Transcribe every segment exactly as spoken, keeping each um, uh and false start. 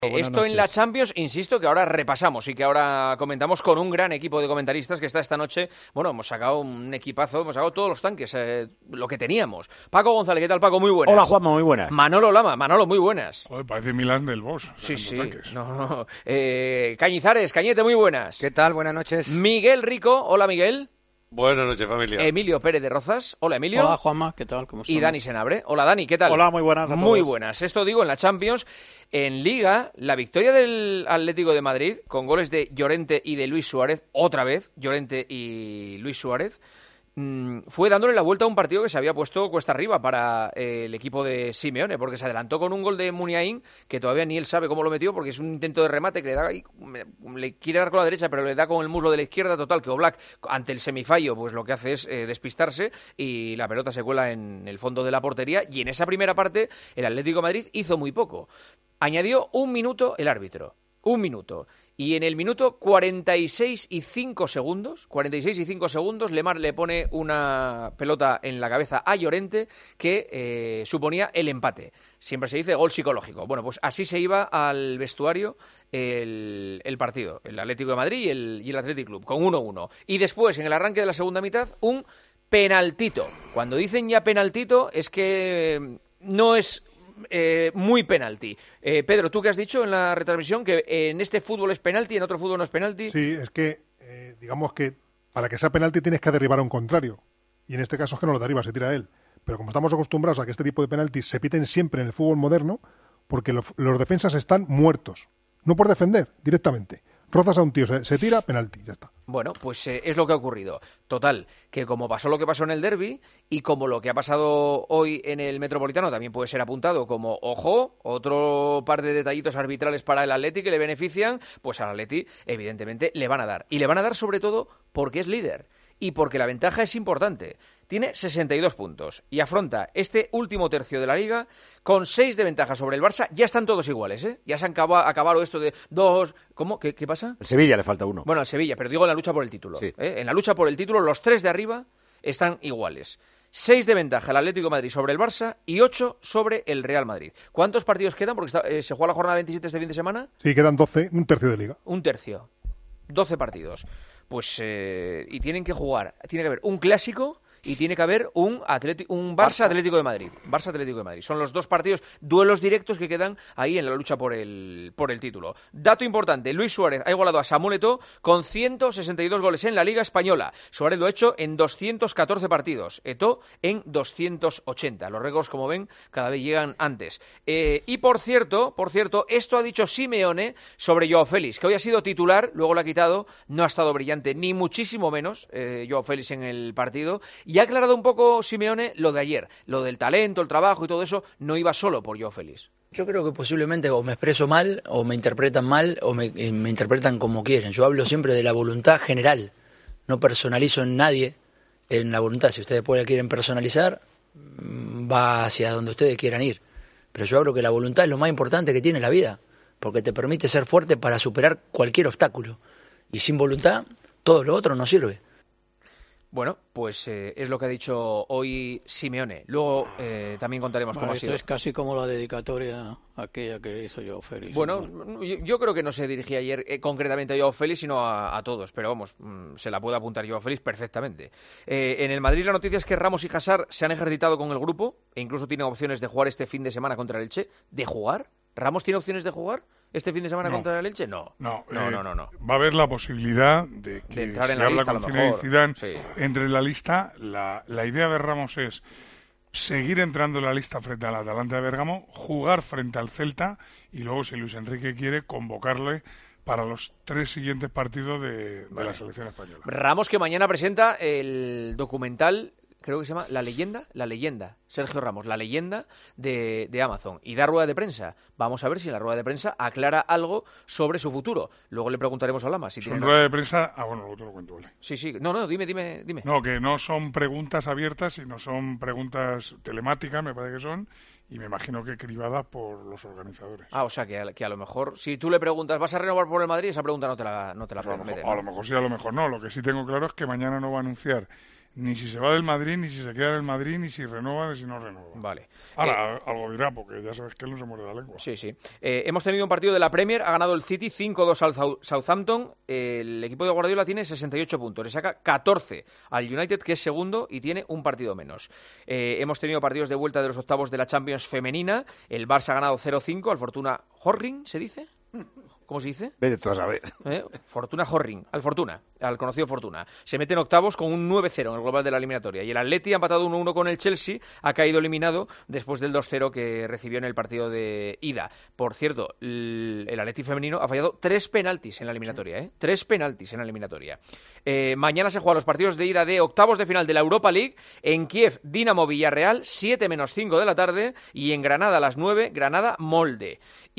Buenas Esto noches. En la Champions, insisto, que ahora repasamos y que ahora comentamos con un gran equipo de comentaristas que está esta noche. Bueno, hemos sacado un equipazo, hemos sacado todos los tanques, eh, lo que teníamos. Paco González, ¿qué tal, Paco? Muy buenas. Hola, Juanma, muy buenas. Manolo Lama, Manolo, muy buenas. Joder, parece Milán del Bosch. Sí, sí. Tanques. No, no. Eh, Cañizares, Cañete, muy buenas. ¿Qué tal? Buenas noches. Miguel Rico, hola Miguel. Buenas noches, familia. Emilio Pérez de Rozas, hola Emilio. Hola, Juanma, ¿qué tal? ¿Cómo estás? Y Dani Senabre, hola Dani, ¿qué tal? Hola, muy buenas a Muy todos. buenas. Esto digo en la Champions. En Liga, la victoria del Atlético de Madrid, con goles de Llorente y de Luis Suárez, otra vez, Llorente y Luis Suárez, mmm, fue dándole la vuelta a un partido que se había puesto cuesta arriba para eh, el equipo de Simeone, porque se adelantó con un gol de Muniain, que todavía ni él sabe cómo lo metió, porque es un intento de remate que le da ahí, le quiere dar con la derecha, pero le da con el muslo de la izquierda, total, que Oblak, ante el semifallo, pues lo que hace es eh, despistarse y la pelota se cuela en el fondo de la portería, y en esa primera parte el Atlético de Madrid hizo muy poco. Añadió un minuto el árbitro, un minuto. Y en el minuto cuarenta y seis y cinco segundos, cuarenta y seis y cinco segundos, Lemar le pone una pelota en la cabeza a Llorente que eh, suponía el empate. Siempre se dice gol psicológico. Bueno, pues así se iba al vestuario el, el partido, el Atlético de Madrid y el, y el Athletic Club, con uno uno. Y después, en el arranque de la segunda mitad, un penaltito. Cuando dicen ya penaltito, es que no es... Eh, muy penalti. Eh, Pedro, ¿tú qué has dicho en la retransmisión? Que en este fútbol es penalti, en otro fútbol no es penalti. Sí, es que, eh, digamos que para que sea penalti tienes que derribar a un contrario. Y en este caso es que no lo derriba, se tira él. Pero como estamos acostumbrados a que este tipo de penaltis se piten siempre en el fútbol moderno, porque lo, los defensas están muertos. No por defender, directamente. Rozas a un tío, se, se tira, penalti, ya está. Bueno, pues eh, es lo que ha ocurrido. Total, que como pasó lo que pasó en el derbi y como lo que ha pasado hoy en el Metropolitano también puede ser apuntado como, ojo, otro par de detallitos arbitrales para el Atleti que le benefician, pues al Atleti evidentemente le van a dar. Y le van a dar sobre todo porque es líder y porque la ventaja es importante. Tiene sesenta y dos puntos y afronta este último tercio de la Liga con seis de ventaja sobre el Barça. Ya están todos iguales, ¿eh? Ya se han acabado, acabado esto de dos... ¿Cómo? ¿Qué, qué pasa? El Sevilla le falta uno. Bueno, al Sevilla, pero digo en la lucha por el título. Sí. ¿eh? En la lucha por el título, los tres de arriba están iguales. Seis de ventaja el Atlético de Madrid sobre el Barça y ocho sobre el Real Madrid. ¿Cuántos partidos quedan? Porque está, eh, se juega la jornada veintisiete este fin de semana. Sí, quedan doce, un tercio de liga. Un tercio. doce partidos. Pues, eh, y tienen que jugar. Tiene que haber un clásico y tiene que haber un, Atleti- un Barça, Barça Atlético de Madrid. Barça Atlético de Madrid. Son los dos partidos, duelos directos que quedan ahí en la lucha por el, por el título. Dato importante, Luis Suárez ha igualado a Samuel Eto'o con ciento sesenta y dos goles en la Liga Española. Suárez lo ha hecho en doscientos catorce partidos, Eto'o en doscientos ochenta. Los récords, como ven, cada vez llegan antes. Eh, y por cierto, por cierto, esto ha dicho Simeone sobre Joao Félix, que hoy ha sido titular, luego lo ha quitado, no ha estado brillante, ni muchísimo menos eh, Joao Félix en el partido. Y ha aclarado un poco Simeone lo de ayer, lo del talento, el trabajo y todo eso, no iba solo por Joao Félix. Yo creo que posiblemente o me expreso mal, o me interpretan mal, o me, eh, me interpretan como quieren. Yo hablo siempre de la voluntad general, no personalizo en nadie en la voluntad. Si ustedes pueden, quieren personalizar, va hacia donde ustedes quieran ir. Pero yo hablo que la voluntad es lo más importante que tiene la vida, porque te permite ser fuerte para superar cualquier obstáculo. Y sin voluntad, todo lo otro no sirve. Bueno, pues eh, es lo que ha dicho hoy Simeone. Luego eh, también contaremos Vale, cómo ha esto sido. es casi como la dedicatoria aquella que hizo Joao Félix. Bueno, ¿no? yo, yo creo que no se dirigía ayer eh, concretamente a Joao Félix, sino a, a todos. Pero vamos, mmm, se la puede apuntar Joao Félix perfectamente. Eh, en el Madrid la noticia es que Ramos y Hazard se han ejercitado con el grupo e incluso tienen opciones de jugar este fin de semana contra el Elche. ¿De jugar? ¿Ramos tiene opciones de jugar este fin de semana No. contra el Elche? No. No, no, eh, no, no, no. Va a haber la posibilidad de que De entrar en se la habla lista, a con lo Zinedine mejor. Zidane Sí. entre en la lista. La, la idea de Ramos es seguir entrando en la lista frente al Atalanta de Bérgamo, jugar frente al Celta y luego, si Luis Enrique quiere, convocarle para los tres siguientes partidos de, de Vale. la selección española. Ramos, que mañana presenta el documental, creo que se llama La Leyenda, La Leyenda, Sergio Ramos, La Leyenda de, de Amazon. Y da rueda de prensa. Vamos a ver si en la rueda de prensa aclara algo sobre su futuro. Luego le preguntaremos a Lama si Son tiene... rueda de prensa... Ah, bueno, luego te lo cuento, vale. Sí, sí. No, no, dime, dime, dime. No, que no son preguntas abiertas, sino son preguntas telemáticas, me parece que son, y me imagino que cribadas por los organizadores. Ah, o sea, que a, que a lo mejor, si tú le preguntas, ¿vas a renovar por el Madrid? Esa pregunta no te la, no te la Pues a, lo meten, mejor, ¿no? a lo mejor sí, a lo mejor no. Lo que sí tengo claro es que mañana no va a anunciar ni si se va del Madrid, ni si se queda en el Madrid, ni si renueva, ni si no renueva. Vale. Ahora, eh, algo dirá, porque ya sabes que él no se muerde la lengua. Sí, sí. Eh, hemos tenido un partido de la Premier, ha ganado el City cinco dos al Southampton. Eh, el equipo de Guardiola tiene sesenta y ocho puntos, le saca catorce al United, que es segundo y tiene un partido menos. Eh, hemos tenido partidos de vuelta de los octavos de la Champions femenina. El Barça ha ganado cero cinco al Fortuna Horring, ¿se dice? ¿Cómo se dice? Vete tú a saber. ¿Eh? Fortuna Horring, al Fortuna, al conocido Fortuna. Se mete en octavos con un nueve cero en el global de la eliminatoria. Y el Atleti ha empatado uno uno con el Chelsea, ha caído eliminado después del dos cero que recibió en el partido de ida. Por cierto, el, el Atleti femenino ha fallado tres penaltis en la eliminatoria, ¿eh? Tres penaltis en la eliminatoria. Eh, mañana se juegan los partidos de ida de octavos de final de la Europa League. En Kiev, Dinamo Villarreal, siete menos cinco de la tarde. Y en Granada, a las nueve, Granada Molde.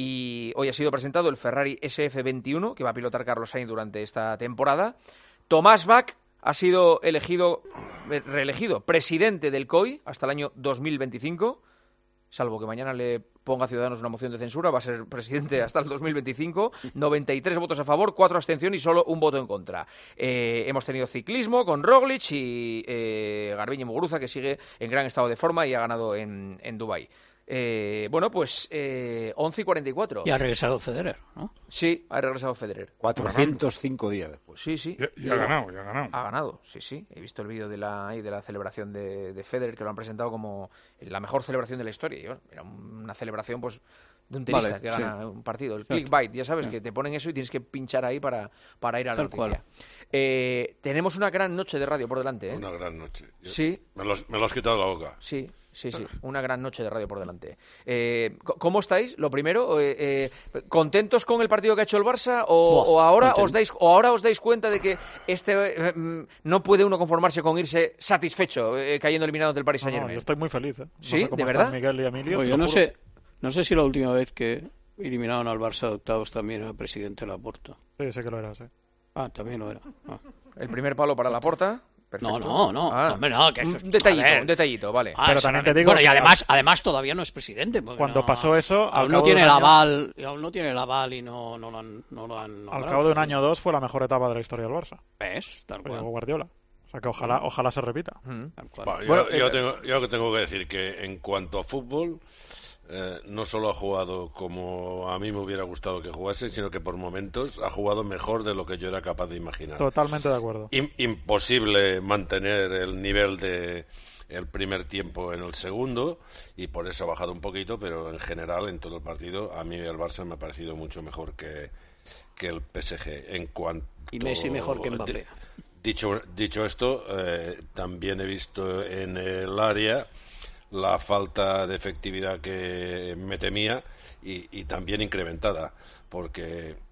Y hoy ha sido presentado el Ferrari ese efe veintiuno, que va a pilotar Carlos Sainz durante esta temporada. Tomás Bach ha sido elegido, reelegido presidente del C O I hasta el año dos mil veinticinco, salvo que mañana le ponga a Ciudadanos una moción de censura, va a ser presidente hasta el dos mil veinticinco, noventa y tres votos a favor, cuatro abstenciones y solo un voto en contra. Eh, hemos tenido ciclismo con Roglic y eh, Garbiñe Muguruza, que sigue en gran estado de forma y ha ganado en, en Dubái. Eh, bueno, pues eh, once y cuarenta y cuatro. Y ha regresado Federer, ¿no? Sí, ha regresado Federer. cuatrocientos cinco días después. Sí, sí. Y, y ha ganado, y ha ganado. Ha ganado, sí, sí. He visto el vídeo de la, de la celebración de, de Federer, que lo han presentado como la mejor celebración de la historia. Y, bueno, era una celebración, pues, de un tenista Vale, que gana sí. un partido. El Cierto. clickbait, ya sabes, Sí. que te ponen eso y tienes que pinchar ahí para, para ir a la Tal noticia. cual. Eh, tenemos una gran noche de radio por delante, ¿eh? Una gran noche. Yo- Sí. Me los, me lo has quitado de la boca. Sí, sí, sí, una gran noche de radio por delante. Eh, ¿Cómo estáis? Lo primero, eh, eh, ¿contentos con el partido que ha hecho el Barça o, Buah, o ahora contento. os dais o ahora os dais cuenta de que este eh, mm, no puede uno conformarse con irse satisfecho eh, cayendo eliminado del Paris No, no, Saint-Germain? yo estoy muy feliz, ¿eh? No ¿Sí? sé cómo ¿De están verdad? Miguel y Emilio. Oye, te yo lo no juro. sé, no sé si la última vez que eliminaron al Barça de octavos también era el presidente Laporta. Sí, sé que lo era, sí. Ah, también lo era. Ah. El primer palo para la porta. Perfecto. No, no, no, Ah, hombre, no, que eso es- un detallito, a ver. un detallito, vale. Ah, Pero eso también no- te digo bueno, y que además, además todavía no es presidente. porque Cuando no- pasó eso, al aún cabo no tiene de el un año- aval, y aún no tiene el aval y no, no lo han, no lo han Al nombrado. cabo de un año o dos fue la mejor etapa de la historia del Barça. ¿Ves? Tal Llegó cual. Guardiola. O sea que ojalá, ojalá se repita. Mm. Tal cual. Bueno, yo, Bueno, yo eh, tengo, yo tengo que decir que en cuanto a fútbol, eh, no solo ha jugado como a mí me hubiera gustado que jugase, sino que por momentos ha jugado mejor de lo que yo era capaz de imaginar. Totalmente de acuerdo. Im- imposible mantener el nivel de el primer tiempo en el segundo y por eso ha bajado un poquito, pero en general en todo el partido a mí el Barça me ha parecido mucho mejor que, que el P S G en cuanto Y Messi mejor que Mbappé. Di- Dicho, dicho esto, eh, también he visto en el área la falta de efectividad que me temía y, y también incrementada, porque eh,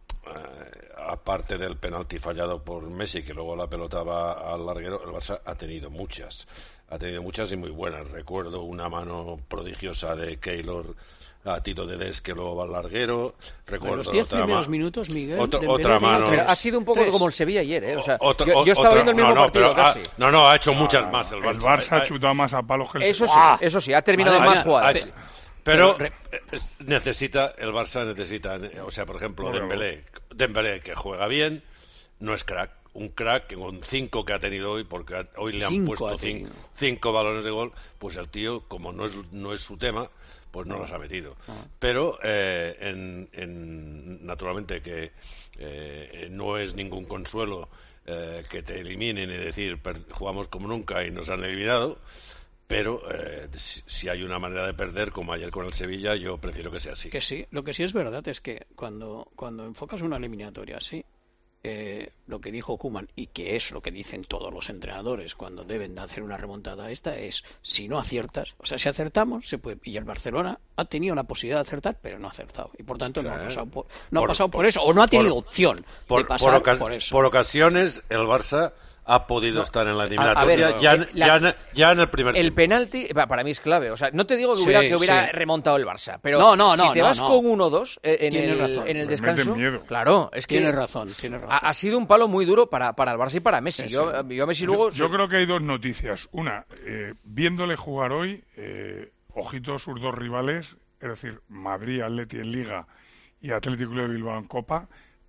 aparte del penalti fallado por Messi, que luego la pelota va al larguero, el Barça ha tenido muchas, ha tenido muchas y muy buenas. Recuerdo una mano prodigiosa de Keylor a tiro de Des que luego va al larguero. En Recuerdo los diez otra primeros ma- minutos, Miguel, otra- Dembélé otra tenía mano. tres. Pero ha sido un poco Tres. como el Sevilla ayer, ¿eh? O sea, Otra- yo, yo estaba otra- viendo el mismo no, no, partido pero ha- casi. no, no, ha hecho muchas más el El Barça. Barça ha Ha- chutado más a palos que el Eso sí, Sevilla. eso sí, ha terminado Madre más mía, jugadas. ha- Pero Pero eh, es- necesita, el Barça necesita, o sea, por ejemplo, Bueno, Dembélé, Dembélé que juega bien, no es crack, un crack con cinco que ha tenido hoy, porque ha- hoy le han Cinco puesto ha cin- tenido. cinco balones de gol, pues el tío, como no es, no es su tema, pues no los ha metido. Ah. Pero, eh, en, en- naturalmente, que eh, no es ningún consuelo eh, que te eliminen y decir, per- jugamos como nunca y nos han eliminado. Pero eh, si, si hay una manera de perder, como ayer con el Sevilla, yo prefiero que sea así. que sí, lo que sí es verdad es que cuando, cuando enfocas una eliminatoria así, eh, lo que dijo Koeman, y que es lo que dicen todos los entrenadores cuando deben de hacer una remontada a esta, es si no aciertas, o sea, si acertamos, se puede. Y el Barcelona ha tenido la posibilidad de acertar, pero no ha acertado. Y por tanto, no ha Sí. pasado por, no ha Por- pasado por, por- eso, o no ha tenido por- opción Por, de pasar por por, oca- eso. por ocasiones, el Barça ha podido estar en la eliminatoria a ver, ya, eh, en- la- ya en, ya en el primer El tiempo. penalti, pa- para mí es clave. O sea, no te digo que Sí, hubiera, que hubiera sí. remontado el Barça, pero No, no, no, si te no, vas no. con uno dos eh, en, Tienes el, razón. en el Les descanso, meten miedo. claro, es que Tienes razón, tienes razón. ha, ha sido un palo muy duro para, para el Barça y para Messi. Sí, Yo, sí. yo a Messi Yo, luego... yo creo que hay dos noticias. Una, eh, viéndole jugar hoy, eh, ojito sus dos rivales, es decir, Madrid, Atleti en Liga y Atlético de Bilbao en Copa,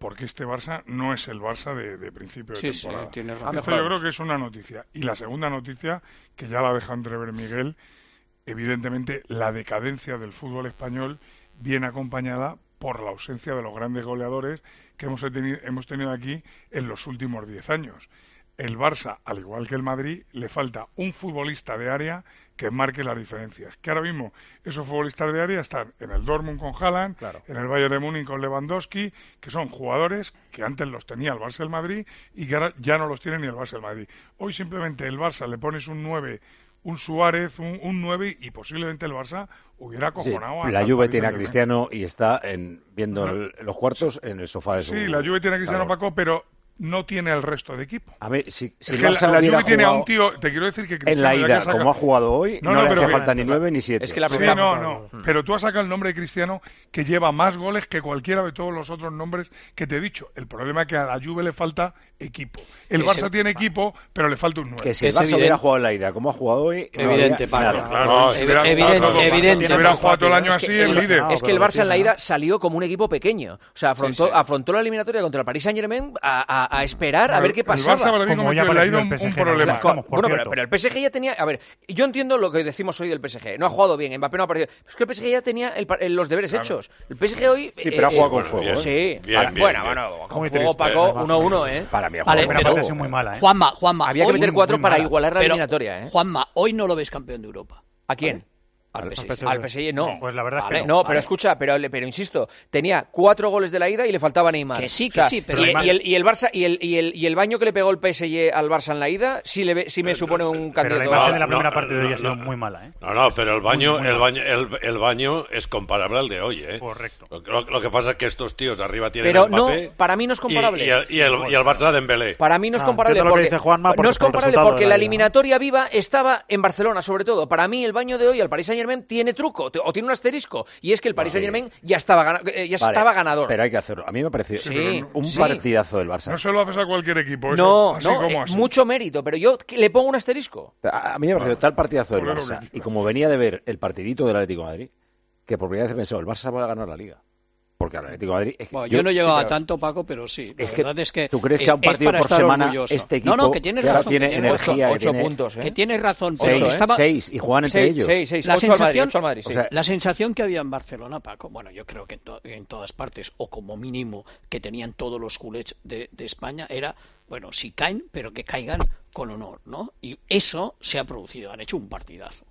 porque este Barça no es el Barça de, de principio de Sí, sí, temporada. tienes Esto razón. yo creo que es una noticia. Y la segunda noticia, que ya la deja entrever Miguel, evidentemente la decadencia del fútbol español viene acompañada por la ausencia de los grandes goleadores que hemos tenido, hemos tenido aquí en los últimos diez años. El Barça, al igual que el Madrid, le falta un futbolista de área que marque las diferencias. Que ahora mismo esos futbolistas de área están en el Dortmund con Haaland, Claro. en el Bayern de Múnich con Lewandowski, que son jugadores que antes los tenía el Barça y el Madrid y que ahora ya no los tiene ni el Barça y el Madrid. Hoy simplemente el Barça le pones un nueve, un Suárez, un, un nueve y posiblemente el Barça hubiera Sí, acojonado a la al Juve Paris tiene a Saint-Germain. Cristiano y está en, viendo No. el- los cuartos en el sofá de su... Sí, la Juve tiene a Cristiano Claro. Paco, pero no tiene el resto de equipo. A ver, si, si Es el que la, Barça la hubiera Juve tiene a un jugado tío, te quiero decir que en Cristiano, la ya que ida, saca- como ha jugado hoy, No, no, no, le pero hacía que- falta ni nueve ni siete. Es que la Sí, primera... no, no. Pero tú has sacado el nombre de Cristiano que lleva más goles que cualquiera de todos los otros nombres que te he dicho. El problema es que a la Juve le falta equipo. El Ese- Barça tiene equipo, pero le falta un nueve. Que si el Es Barça evidente. hubiera jugado en la ida, como ha jugado hoy, no Evidente, había Paco. nada. Claro, No, si hubiera evidente, jugado todo- evidente. si hubiera jugado todo el año Es así, que el el- líder. Es que el Barça en la ida salió como un equipo pequeño. O sea, afrontó, Sí, sí. afrontó la eliminatoria contra el Paris Saint-Germain a, a- a esperar a ver qué El Barça pasaba. para mí Como ya cometió en la ida apareció un, el P S G un en la problema. Champions. Vamos, por Bueno, pero, cierto. pero el P S G ya tenía... A ver, yo entiendo lo que decimos hoy del P S G. No ha jugado bien, Mbappé no ha aparecido. Pero es que el P S G ya tenía el pa- el- los deberes Claro. hechos. El P S G hoy... Sí, pero ha jugado con bueno, fuego, bien. ¿eh? Sí. Bien, Para- bien, bueno, bien. bueno, con Muy fuego, triste, Paco, además. uno uno, ¿eh? Para mí ha Vale, jugado Primera con pero- parte ha fuego. sido muy mala, ¿eh? Juanma, Juanma, Había que hoy- meter cuatro muy para mala. igualar la pero, eliminatoria, ¿eh? Juanma, hoy no lo ves campeón de Europa. ¿A quién? Al Al P S G. P S G. Al P S G no. Pues la verdad Vale, es que no, no. pero escucha, pero, pero insisto, tenía cuatro goles de la ida y le faltaba Neymar. Que sí, O sea, que sí, pero y, Neymar- y el, y el Barça y el, y el y el baño que le pegó el P S G al Barça en la ida sí le ve- sí me supone un Pero la candidato. imagen a- de la No, primera no, parte de hoy no, ha sido no. muy mala, ¿eh? No, no, pero el baño, Muy, muy el mal. baño, el, el baño es comparable al de hoy, ¿eh? Correcto. Lo, lo- lo que pasa es que estos tíos de arriba tienen Pero a no, Mbappé para mí no es y- comparable. Y, el, y, el, y el Barça de Dembélé. Para mí no es Ah, comparable entiendo lo que porque, dice Juanma, porque no es por el comparable resultado porque de la la ida. eliminatoria viva estaba en Barcelona, sobre todo. Para mí el baño de hoy al Paris Saint-Germain tiene truco te- o tiene un asterisco y es que el Paris Saint-Germain ya estaba gana- eh, ya Vale, estaba ganador. Pero hay que hacerlo. A mí me ha parecido Sí, un sí. partidazo del Barça. No se lo haces a cualquier equipo. Eso, no, así no, como eh, así. mucho mérito, pero yo que- le pongo un asterisco. A a mí me ha parecido tal partidazo del Joder, lo Barça. que Y quieras. como venía de ver el partidito del Atlético de Madrid, que por primera vez he pensado, el Barça va a ganar la Liga. Porque al Atlético de Madrid... es que Bueno, yo, no he sí, llegado a pero- tanto, Paco, pero sí. La Es que verdad es que ¿tú crees es- que a un es partido para por estar semana orgulloso. este equipo No, no, que tienes que ahora razón, tiene que tienes energía, ocho, que ocho tiene puntos, ¿eh? Que tienes razón, pero seis, Ocho, ¿eh? estaba... seis, y juegan entre Seis, ellos. seis, seis, La ocho al Madrid, sensación, ocho al Madrid, sí. o sea, la sensación que había en Barcelona, Paco, bueno, yo creo que en, to- en todas partes, o como mínimo que tenían todos los culés de, de España, era, bueno, si caen, pero que caigan con honor, ¿no? Y eso se ha producido, han hecho un partidazo.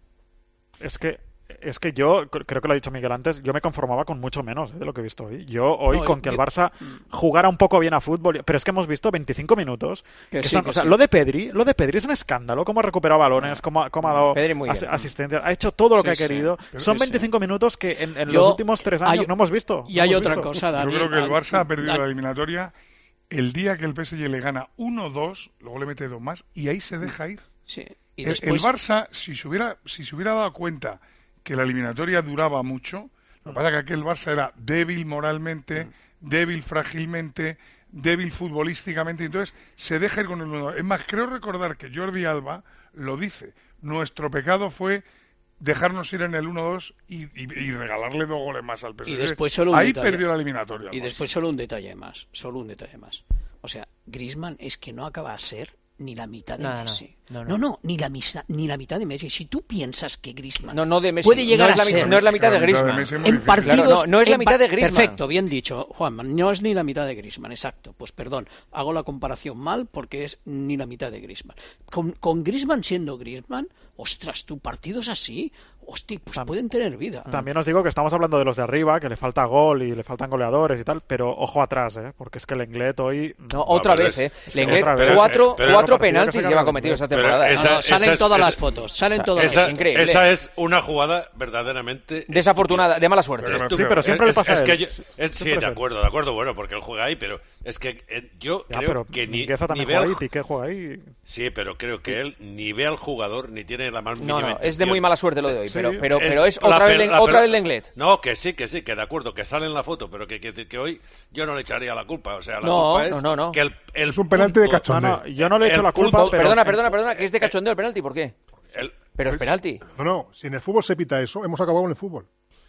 Es que es que yo cr- creo que lo ha dicho Miguel antes, yo me conformaba con mucho menos, ¿eh?, de lo que he visto hoy. Yo hoy No, con que el yo- Barça jugara un poco bien a fútbol, pero es que hemos visto veinticinco minutos. Que que sí, son- que o sea, sí. lo de Pedri, lo de Pedri es un escándalo, cómo ha recuperado balones, cómo, ha- cómo ha dado Pedri muy as- bien. asistencia, ha hecho todo lo Sí, que ha sí. querido. Pero Son sí, sí. veinticinco minutos que en, en Yo- los últimos tres años hay- no hemos visto. Y no hay hemos otra visto. cosa, Yo Dani. creo que el al- Barça ha perdido al- la eliminatoria el día que el P S G le gana uno dos, luego le mete dos más y ahí se deja ir. Sí, y El, después... el Barça, si se hubiera si se hubiera dado cuenta que la eliminatoria duraba mucho, lo que pasa es que aquel Barça era débil moralmente, débil frágilmente, débil futbolísticamente, entonces se deja ir con el uno. Es más, creo recordar que Jordi Alba lo dice, nuestro pecado fue dejarnos ir en el uno dos y, y- y regalarle dos goles más al P S G. Y después solo un Ahí detalle. perdió la eliminatoria. el Y Barça. después solo un detalle más, solo un detalle más. O sea, Griezmann es que no acaba de ser ni la mitad de No, no, Messi. no, No, no. no, ni, la misa- ni la mitad de Messi. Si tú piensas que Griezmann No, no de Messi. puede llegar no es la a mi- ser... no es la mitad de La mitad de Griezmann. Messi es muy en difícil. partidos... Claro, no, no es la en mitad pa- de Griezmann. Perfecto, bien dicho, Juan. No es ni la mitad de Griezmann, exacto. Pues perdón, hago la comparación mal porque es ni la mitad de Griezmann. Con, con Griezmann siendo Griezmann, ostras, tu partidos así, hostia, pues Tam- pueden tener vida. También os digo que estamos hablando de los de arriba, que le falta gol y le faltan goleadores y tal, pero ojo atrás, ¿eh? Porque es que el Lenglet hoy... No, otra pero vez, es- ¿eh? es que Lenglet, otra vez, cuatro, pero- cuatro pero partido que penaltis se lleva gana cometidos esta Pero temporada. ¿eh? esa- No, no, salen esa es- todas esa- las fotos, salen todas esa- las Esa, increíble. esa es una jugada verdaderamente Desafortunada, de mala suerte. Pero- Sí, pero siempre es- le pasa es a que él. yo- es- sí, Siempre es de él. acuerdo, de acuerdo, bueno, porque él juega ahí, pero es que eh, yo Ya, creo pero que ni, Mingueza ni también ve juega al ahí, ju- Piqué juega ahí... sí, pero creo que él ni ve al jugador ni tiene la más No, mínima no, es de intención. muy mala suerte lo de hoy, Sí. pero, pero, Es pero es la otra vez, pel- Len- la otra pel- vez Lenglet. No, que sí, que sí, que de acuerdo, que sale en la foto, pero que, que, que hoy yo no le echaría la culpa. O sea, la No, culpa es no, no, no. que el, el Es un penalti de punto- cachondeo. No, no, yo no le he hecho El la culpa, punto- pero... Perdona, perdona, perdona, que es de cachondeo el penalti, ¿por qué? el- Pero es penalti. No, no, si en el fútbol se pita eso, hemos acabado con el fútbol.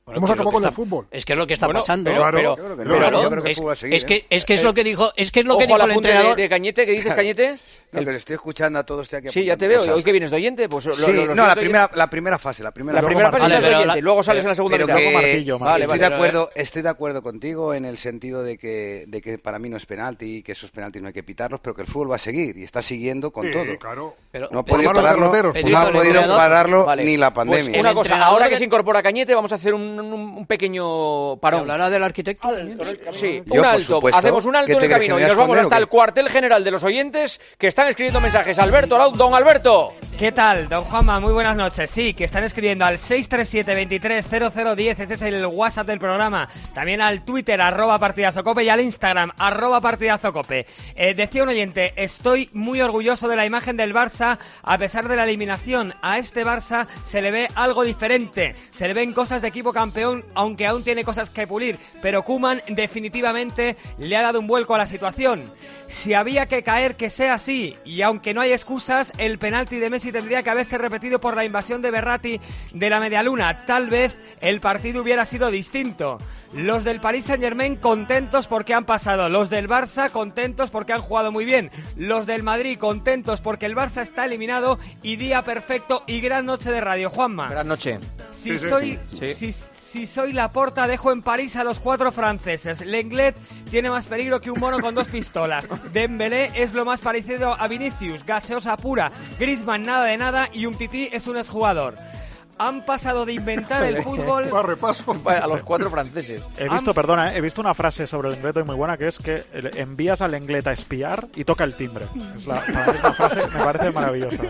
Bueno, Hemos que acabado es lo con que el está- fútbol. Es que es lo que está Bueno, pasando. pero- Claro. pero- Yo creo que no, pero- yo creo que el es, fútbol va a seguir, es que ¿eh? es que es lo que dijo, es que es lo que Ojo a dijo la el punta de, entrenador. de Cañete, ¿qué dices, Cañete? No, que le estoy escuchando a todos. Estoy aquí Sí, ya te apuntando veo. cosas. Hoy que vienes de oyente, pues lo, Sí, lo- lo no, siento, la oye. primera, la primera fase, la primera La fase. primera fase Vale, estás de pero oyente, la- luego sales en la segunda Pero mitad. que Marquillo, Vale, estoy, vale, de vale. acuerdo, estoy de acuerdo contigo en el sentido de que, de que para mí no es penalti, que esos penaltis no hay que pitarlos, pero que el fútbol va a seguir y está siguiendo con Sí, todo. claro. Pero- No ha pero- podido malos pararlo, derroteros, no Pedrito, ha el podido entrenador- pararlo Vale. ni la Pues pandemia. una El cosa, entrenador ahora de- que se incorpora Cañete, vamos a hacer un, un- un pequeño parón. ¿Hablará del arquitecto? también? Sí, Yo, un por alto. supuesto. Hacemos un alto ¿Qué en te el crees, camino que y me nos voy a vamos esconder hasta o el qué? cuartel general de los oyentes que están escribiendo mensajes. Alberto, Arau- don Alberto. ¿Qué tal, don Juanma? Muy buenas noches. Sí, que están escribiendo al seis tres siete, veintitrés cero cero diez, ese es el WhatsApp del programa. También al Twitter, arroba partidazocope, y al Instagram, arroba partidazocope. Eh, decía un oyente, estoy muy orgulloso de la imagen del Barça, a pesar de la eliminación. A este Barça se le ve algo diferente. Se le ven cosas de equipo campeón, aunque aún tiene cosas que pulir. Pero Koeman definitivamente le ha dado un vuelco a la situación. Si había que caer, que sea así. Y aunque no hay excusas, el penalti de Messi tendría que haberse repetido por la invasión de Berratti de la medialuna. Tal vez el partido hubiera sido distinto. Los del Paris Saint-Germain contentos porque han pasado. Los del Barça contentos porque han jugado muy bien. Los del Madrid contentos porque el Barça está eliminado. Y día perfecto y gran noche de radio, Juanma. Buenas noches. Si Sí, sí. soy... Sí. Si, si soy Laporta, dejo en París a los cuatro franceses. Lenglet tiene más peligro que un mono con dos pistolas. Dembélé es lo más parecido a Vinicius, gaseosa pura. Griezmann nada de nada y Umtiti es un exjugador. Han pasado de inventar el fútbol... Va, repaso. Bueno, a los cuatro franceses. He visto, perdona, eh, he visto una frase sobre el Lenglet muy buena, que es que el- envías al Lenglet a espiar y toca el timbre. Es la, para mí es una frase que me parece maravillosa.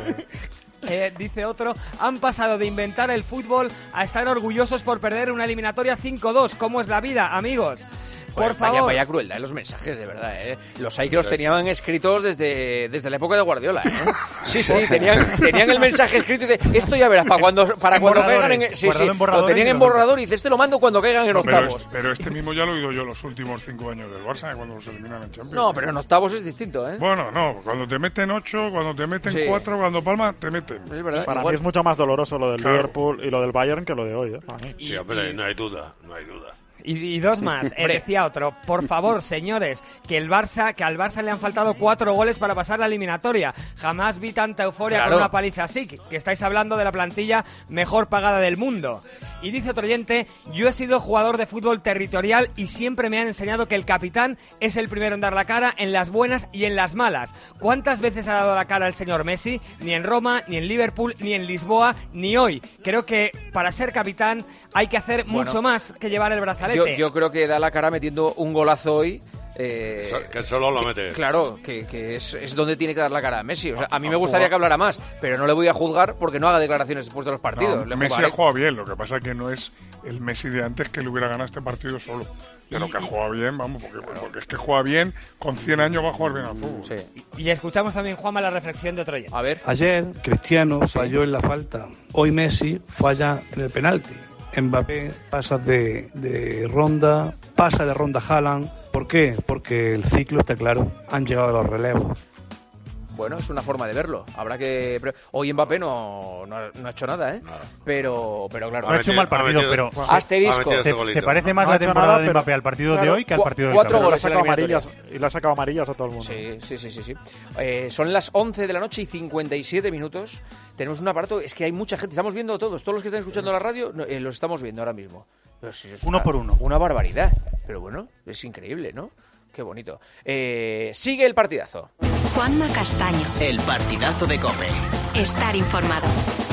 Eh, dice otro, han pasado de inventar el fútbol a estar orgullosos por perder una eliminatoria cinco dos. ¿Cómo es la vida, amigos? Por Joder, favor. Vaya, vaya crueldad en los mensajes, de verdad, ¿eh? Los hay que los tenían escritos desde, desde la época de Guardiola, ¿eh? Sí, sí, tenían, tenían el mensaje escrito y de, esto ya verás, para cuando, para En cuando borradores, caigan en... Sí, guardado sí, en borradores lo tenían y en lo borrador y dice, este lo mando cuando caigan en No, pero, octavos. es- pero este mismo ya lo he oído yo los últimos cinco años del Barça, cuando los eliminan en Champions. No, pero en octavos es distinto, ¿eh? Bueno, no, cuando te meten ocho, cuando te meten Sí. cuatro, cuando palma, te meten. Es verdad. Para igual. mí es mucho más doloroso lo del Claro. Liverpool y lo del Bayern que lo de hoy. ¿eh? Para mí. Sí, hombre, no hay duda, no hay duda. Y, y dos más, eh, decía otro, por favor, señores, que el Barça, que al Barça le han faltado cuatro goles para pasar la eliminatoria. Jamás vi tanta euforia Claro. con una paliza así, que, que estáis hablando de la plantilla mejor pagada del mundo. Y dice otro oyente, yo he sido jugador de fútbol territorial y siempre me han enseñado que el capitán es el primero en dar la cara en las buenas y en las malas. ¿Cuántas veces ha dado la cara el señor Messi? Ni en Roma, ni en Liverpool, ni en Lisboa, ni hoy. Creo que para ser capitán hay que hacer Bueno. mucho más que llevar el brazalete. Yo, yo creo que da la cara metiendo un golazo hoy. eh, So- que solo lo mete. Claro, que, que es, es donde tiene que dar la cara a Messi. O sea, a mí me Ha gustaría jugado- que hablara más, pero no le voy a juzgar porque no haga declaraciones después de los partidos. No, Le Messi jugaré. ha jugado bien, lo que pasa es que no es el Messi de antes que le hubiera ganado este partido solo. Pero que ha jugado bien, vamos, porque, porque es que juega bien, con cien años va a jugar bien al fútbol. Sí. Y escuchamos también, Juanma, la reflexión de otro oyente. A ver. Ayer Cristiano falló en la falta, hoy Messi falla en el penalti. Mbappé pasa de, de ronda, pasa de ronda Haaland. ¿Por qué? Porque el ciclo está claro, han llegado los relevos. Bueno, es una forma de verlo. Habrá que... pero hoy Mbappé no, no, ha- no ha hecho nada, ¿eh? Pero, pero claro... No ha hecho un mal partido, pero Asterisco. se, se parece más No ha la hecho temporada nada, de pero- Mbappé al partido Claro, de hoy que al cu- partido del cuatro Campeonato. goles Y le ha en sacado la amarillas, eliminatoria. y le ha sacado amarillas a todo el mundo. Sí, sí, sí, sí, sí. Eh, son las once de la noche y cincuenta y siete minutos. Tenemos un aparato, es que hay mucha gente, estamos viendo todos, todos los que están escuchando la radio, no, eh, los estamos viendo ahora mismo. Pero sí, es Uno una- por uno. Una barbaridad, pero bueno, es increíble, ¿no? Qué bonito. Eh, sigue el partidazo. Juanma Castaño. El partidazo de COPE. Estar informado.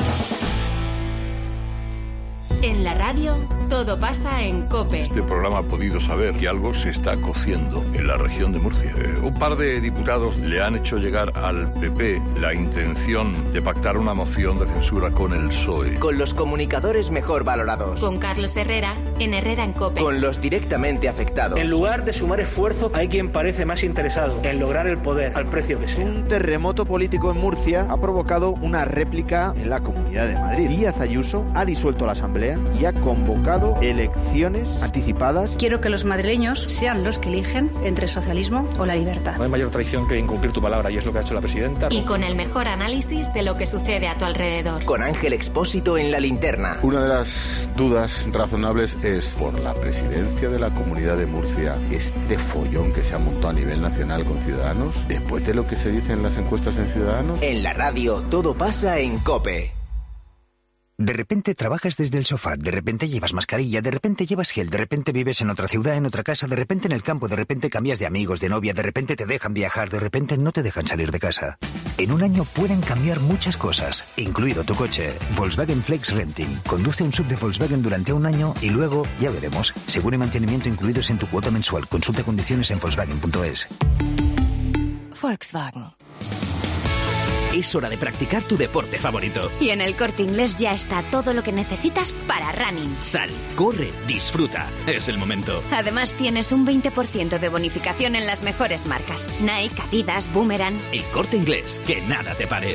En la radio, todo pasa en COPE. Este programa ha podido saber que algo se está cociendo en la región de Murcia. Eh, un par de diputados le han hecho llegar al P P la intención de pactar una moción de censura con el P S O E. Con los comunicadores mejor valorados. Con Carlos Herrera, en Herrera en COPE. Con los directamente afectados. En lugar de sumar esfuerzo, hay quien parece más interesado en lograr el poder al precio que sea. Un terremoto político en Murcia ha provocado una réplica en la Comunidad de Madrid. Díaz Ayuso ha disuelto la Asamblea Asamblea y ha convocado elecciones anticipadas. Quiero que los madrileños sean los que eligen entre el socialismo o la libertad. No hay mayor traición que incumplir tu palabra y es lo que ha hecho la presidenta. Y con el mejor análisis de lo que sucede a tu alrededor. Con Ángel Expósito en La Linterna. Una de las dudas razonables es por la presidencia de la Comunidad de Murcia, este follón que se ha montado a nivel nacional con Ciudadanos, después de lo que se dice en las encuestas en Ciudadanos. En la radio todo pasa en COPE. De repente trabajas desde el sofá, de repente llevas mascarilla, de repente llevas gel, de repente vives en otra ciudad, en otra casa, de repente en el campo, de repente cambias de amigos, de novia, de repente te dejan viajar, de repente no te dejan salir de casa. En un año pueden cambiar muchas cosas, incluido tu coche. Volkswagen Flex Renting. Conduce un sub de Volkswagen durante un año y luego, ya veremos, seguro y mantenimiento incluidos en tu cuota mensual. Consulta condiciones en Volkswagen punto es. Volkswagen. Es hora de practicar tu deporte favorito. Y en el Corte Inglés ya está todo lo que necesitas para running. Sal, corre, disfruta. Es el momento. Además tienes un veinte por ciento de bonificación en las mejores marcas. Nike, Adidas, Boomerang. El Corte Inglés, que nada te pare.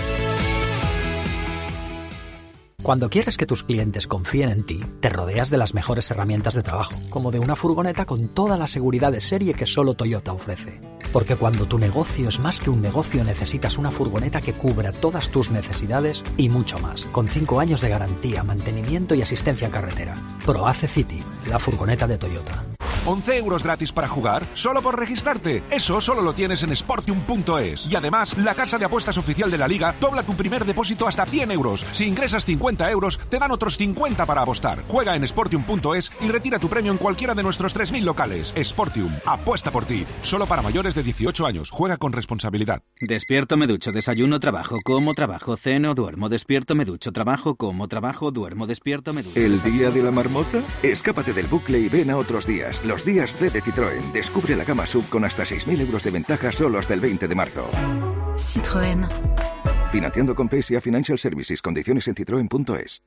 Cuando quieres que tus clientes confíen en ti, te rodeas de las mejores herramientas de trabajo, como de una furgoneta con toda la seguridad de serie que solo Toyota ofrece. Porque cuando tu negocio es más que un negocio, necesitas una furgoneta que cubra todas tus necesidades y mucho más, con cinco años de garantía, mantenimiento y asistencia en carretera. ProAce City, la furgoneta de Toyota. once euros gratis para jugar, solo por registrarte. Eso solo lo tienes en Sportium punto es. Y además, la casa de apuestas oficial de la Liga dobla tu primer depósito hasta cien euros. Si ingresas cincuenta euros, te dan otros cincuenta para apostar. Juega en Sportium punto es y retira tu premio en cualquiera de nuestros tres mil locales. Sportium, apuesta por ti. Solo para mayores de dieciocho años. Juega con responsabilidad. Despierto, me ducho, desayuno, trabajo, como, trabajo, ceno, duermo, despierto, me ducho, trabajo, como, trabajo, duermo, despierto, me ducho. ¿El día de la marmota? Escápate del bucle y ven a otros días. Los días D de Citroën. Descubre la gama sub con hasta seis mil euros de ventaja solo hasta el veinte de marzo. Citroën. Financiando con P S A Financial Services. Condiciones en citroen punto es.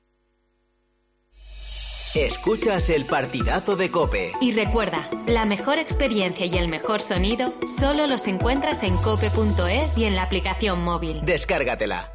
Escuchas el partidazo de COPE. Y recuerda, la mejor experiencia y el mejor sonido solo los encuentras en cope punto es y en la aplicación móvil. Descárgatela.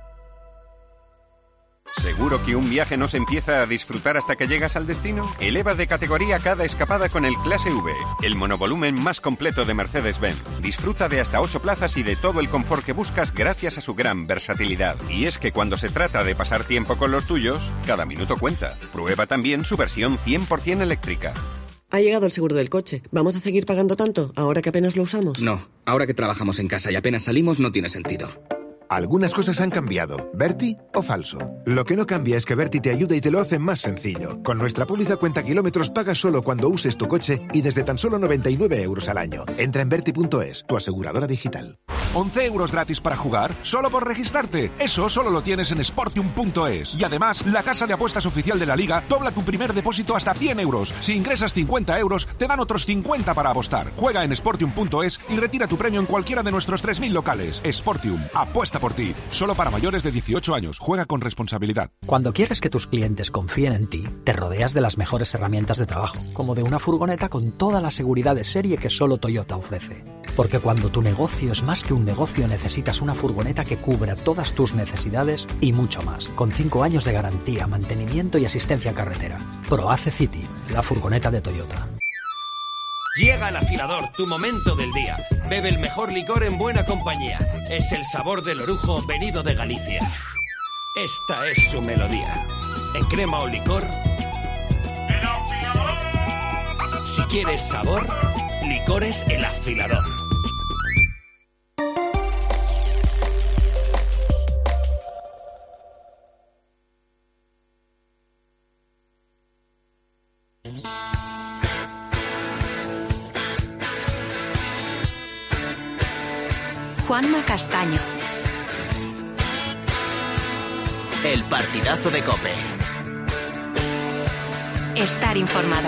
¿Seguro que un viaje no se empieza a disfrutar hasta que llegas al destino? Eleva de categoría cada escapada con el Clase V, el monovolumen más completo de Mercedes-Benz. Disfruta de hasta ocho plazas y de todo el confort que buscas gracias a su gran versatilidad. Y es que cuando se trata de pasar tiempo con los tuyos, cada minuto cuenta. Prueba también su versión cien por ciento eléctrica. Ha llegado el seguro del coche. ¿Vamos a seguir pagando tanto ahora que apenas lo usamos? No, ahora que trabajamos en casa y apenas salimos no tiene sentido. Algunas cosas han cambiado. ¿Berti o falso? Lo que no cambia es que Berti te ayuda y te lo hace más sencillo. Con nuestra póliza cuenta kilómetros pagas solo cuando uses tu coche y desde tan solo noventa y nueve euros al año. Entra en Berti punto es, tu aseguradora digital. once euros gratis para jugar, solo por registrarte. Eso solo lo tienes en Sportium punto es. Y además, la casa de apuestas oficial de la Liga dobla tu primer depósito hasta cien euros. Si ingresas cincuenta euros, te dan otros cincuenta para apostar. Juega en Sportium punto es y retira tu premio en cualquiera de nuestros tres mil locales. Sportium, apuesta por ti. Solo para mayores de dieciocho años. Juega con responsabilidad. Cuando quieres que tus clientes confíen en ti, te rodeas de las mejores herramientas de trabajo, como de una furgoneta con toda la seguridad de serie que solo Toyota ofrece. Porque cuando tu negocio es más que un negocio, necesitas una furgoneta que cubra todas tus necesidades y mucho más, con cinco años de garantía, mantenimiento y asistencia en carretera. ProAce City, la furgoneta de Toyota. Llega al afilador, tu momento del día. Bebe el mejor licor en buena compañía. Es el sabor del orujo venido de Galicia. Esta es su melodía. En crema o licor. Si quieres sabor, Licores El Afilador. Juanma Castaño. El partidazo de COPE. Estar informado.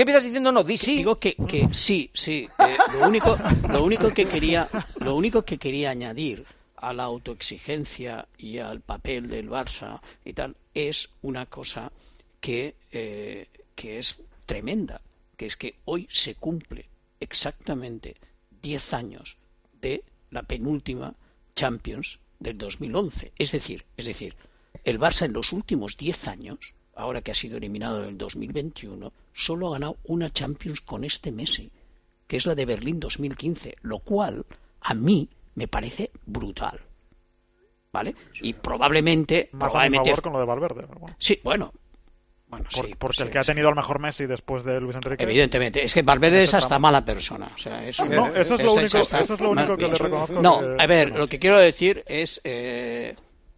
qué empiezas diciendo no? Di sí. Digo que, que sí, sí. Eh, lo único, lo único que quería, lo único que quería añadir a la autoexigencia y al papel del Barça y tal es una cosa que, eh, que es tremenda, que es que hoy se cumple exactamente diez años de la penúltima Champions del dos mil once. Es decir, es decir, el Barça en los últimos diez años, ahora que ha sido eliminado en el dos mil veintiuno, solo ha ganado una Champions con este Messi, que es la de Berlín dos mil quince, lo cual a mí me parece brutal. ¿Vale? Y probablemente... Más probablemente... a mi favor con lo de Valverde. Bueno. Sí, bueno... Bueno, Por, sí, porque sí, el que ha tenido el mejor Messi después de Luis Enrique. Evidentemente, es que Valverde es hasta mala persona. O sea, eso, no, eso es lo único, eso es lo único que le reconozco. No, que... a ver, lo que quiero decir es... Eh...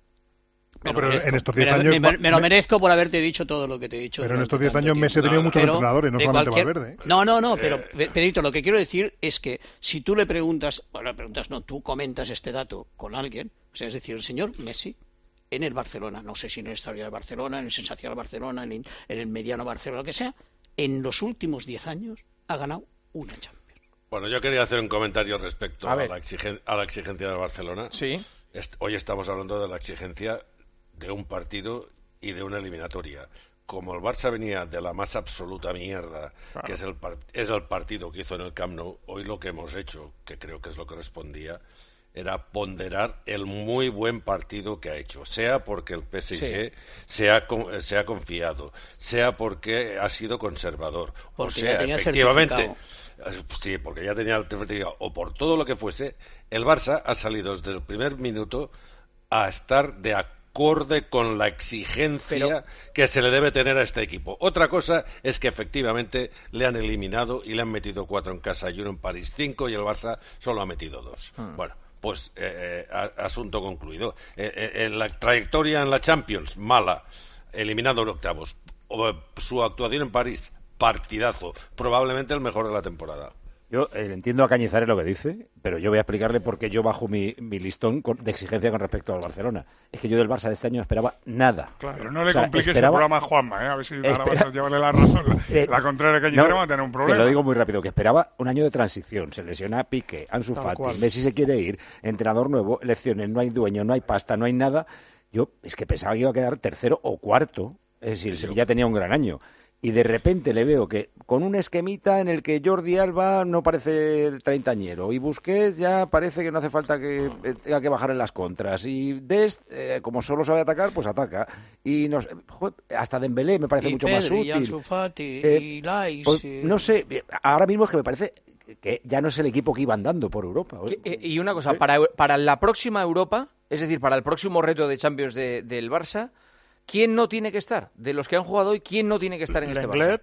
No, pero en estos diez me, años... Me, me lo merezco por haberte dicho todo lo que te he dicho. Pero en estos diez años Messi ha tenido muchos pero entrenadores, no solamente cualquier... Valverde. ¿eh? No, no, no, pero Pedrito, lo que quiero decir es que si tú le preguntas, bueno, le preguntas, no, tú comentas este dato con alguien, o sea, es decir, el señor Messi en el Barcelona, no sé si en el Estadio de Barcelona, en el Sensacional Barcelona, en el, en el Mediano Barcelona, lo que sea, en los últimos diez años ha ganado una Champions. Bueno, yo quería hacer un comentario respecto a, a, la, exigen a la exigencia del Barcelona. Sí. Est hoy estamos hablando de la exigencia de un partido y de una eliminatoria. Como el Barça venía de la más absoluta mierda, claro, que es el, es el partido que hizo en el Camp Nou, hoy lo que hemos hecho, que creo que es lo que respondía, era ponderar el muy buen partido que ha hecho, sea porque el P S G sí. se, ha, se ha confiado, sea porque ha sido conservador, porque o sea, ya tenía efectivamente, sí, porque ya tenía el certificado, o por todo lo que fuese, el Barça ha salido desde el primer minuto a estar de acorde con la exigencia Pero... que se le debe tener a este equipo. Otra cosa es que efectivamente le han eliminado y le han metido cuatro en casa y uno en París, cinco, y el Barça solo ha metido dos. Hmm. Bueno, pues eh, eh, asunto concluido. Eh, eh, la trayectoria en la Champions, mala, eliminado en octavos. O, su actuación en París, partidazo, probablemente el mejor de la temporada. Yo eh, entiendo a Cañizares lo que dice, pero yo voy a explicarle por qué yo bajo mi, mi listón con, de exigencia con respecto al Barcelona. Es que yo del Barça de este año no esperaba nada. Claro, pero no le o sea, compliques esperaba... el programa a Juanma, ¿eh? A ver si ahora vas a llevarle la razón. La, eh, la contraria que Cañizares no, va a tener un problema. Te lo digo muy rápido, que esperaba un año de transición. Se lesiona Piqué, Ansu Fati, Messi se quiere ir, entrenador nuevo, elecciones, no hay dueño, no hay pasta, no hay nada. Yo es que pensaba que iba a quedar tercero o cuarto, es decir, el Sevilla tenía un gran año. Y de repente le veo que con un esquemita en el que Jordi Alba no parece treintañero y Busquets ya parece que no hace falta que eh, tenga que bajar en las contras y Dest, eh, como solo sabe atacar, pues ataca. Y nos, joder, hasta Dembélé me parece y mucho Pedri, más útil. Y Ansu Fati, eh, y Lais, pues, y... No sé, ahora mismo es que me parece que ya no es el equipo que iba andando por Europa. Que, y una cosa, ¿sí? para, para la próxima Europa, es decir, para el próximo reto de Champions de, del Barça, ¿quién no tiene que estar? De los que han jugado hoy, ¿quién no tiene que estar en este Barça?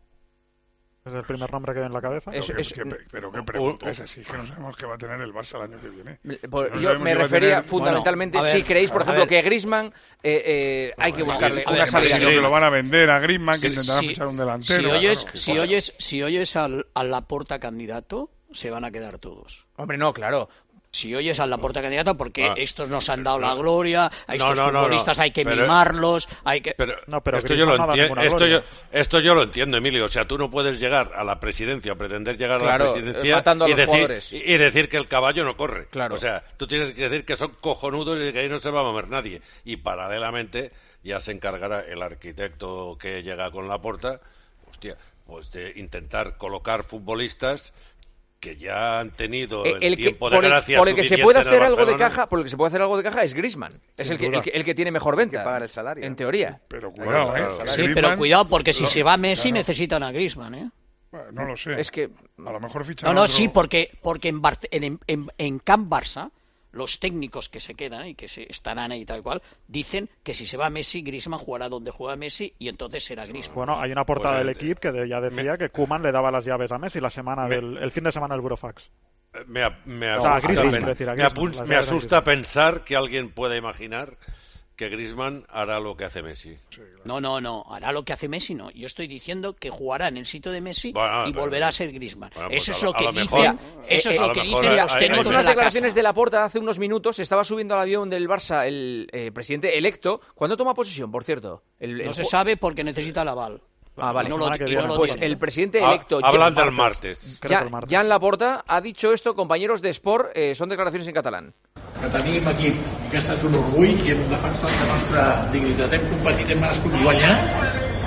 Es el primer nombre que hay en la cabeza. Es, es, que, pero qué pregunta es así, que no sabemos qué va a tener el Barça el año que viene. Por, no yo me refería fundamentalmente, bueno, ver, si creéis, por ejemplo, ver. que Griezmann eh, eh, hay que buscarle a ver, una ver, salida. Que lo van a vender a Griezmann, que intentarán si, fichar un delantero. Si oyes, claro, si oyes, si oyes al, al Laporta candidato, se van a quedar todos. Hombre, no, claro. Si oyes al Laporta candidato, porque ah, estos nos han dado no, la gloria, a estos no, no, futbolistas no, hay que pero, mimarlos, hay que... Pero, no, pero esto, yo lo entiendo, esto, yo, esto yo lo entiendo, Emilio. O sea, tú no puedes llegar a la presidencia o pretender llegar claro, a la presidencia a y, decir, y, y decir que el caballo no corre. Claro. O sea, tú tienes que decir que son cojonudos y que ahí no se va a mover nadie. Y paralelamente ya se encargará el arquitecto que llega con Laporta, hostia, pues de intentar colocar futbolistas que ya han tenido el, el tiempo que, de gracia por el que se puede hacer algo Barcelona. de caja, por el que se puede hacer algo de caja es Griezmann, es el que, el que el que tiene mejor venta, que pagar el salario, en teoría. Pero cuidado, ¿eh? Sí, pero cuidado porque si lo, se va Messi claro. necesitan a Griezmann, ¿eh? Bueno, no lo sé. Es que a lo mejor fichan No, no, otro... sí, porque porque en, Barce en, en, en Camp Barça los técnicos que se quedan y que se estarán ahí tal cual dicen que si se va Messi, Griezmann jugará donde juega Messi y entonces será Griezmann. Bueno, hay una portada pues, del eh, equipo que de, ya decía me... que Koeman le daba las llaves a Messi la semana me... del el fin de semana del Burofax. Me, me asusta, no, Griezmann, me, decir, Griezmann, me, me asusta pensar que alguien pueda imaginar que Griezmann hará lo que hace Messi. Sí, claro. No, no, no, hará lo que hace Messi, no. Yo estoy diciendo que jugará en el sitio de Messi bueno, y pero, volverá a ser Griezmann. Bueno, pues eso es lo que dicen, eso es lo que dicen los técnicos. Tenemos unas declaraciones de Laporta hace unos minutos. Estaba subiendo al avión del Barça el eh, presidente electo. ¿Cuándo toma posesión, por cierto? El, no el... se sabe porque necesita el aval. Ah, vale. No lo, no pues tiene. El presidente electo... Ah, hablan del martes. Ja, Jan Laporta ha dicho esto, compañeros de Sport, eh, son declaraciones en catalán. Que tenim aquí, que ha estat un orgull i hem defensat la nostra dignitat. Hem competit, hem merescut guanyar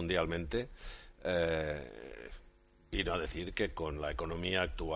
mundialmente, eh, vino a decir que con la economía actual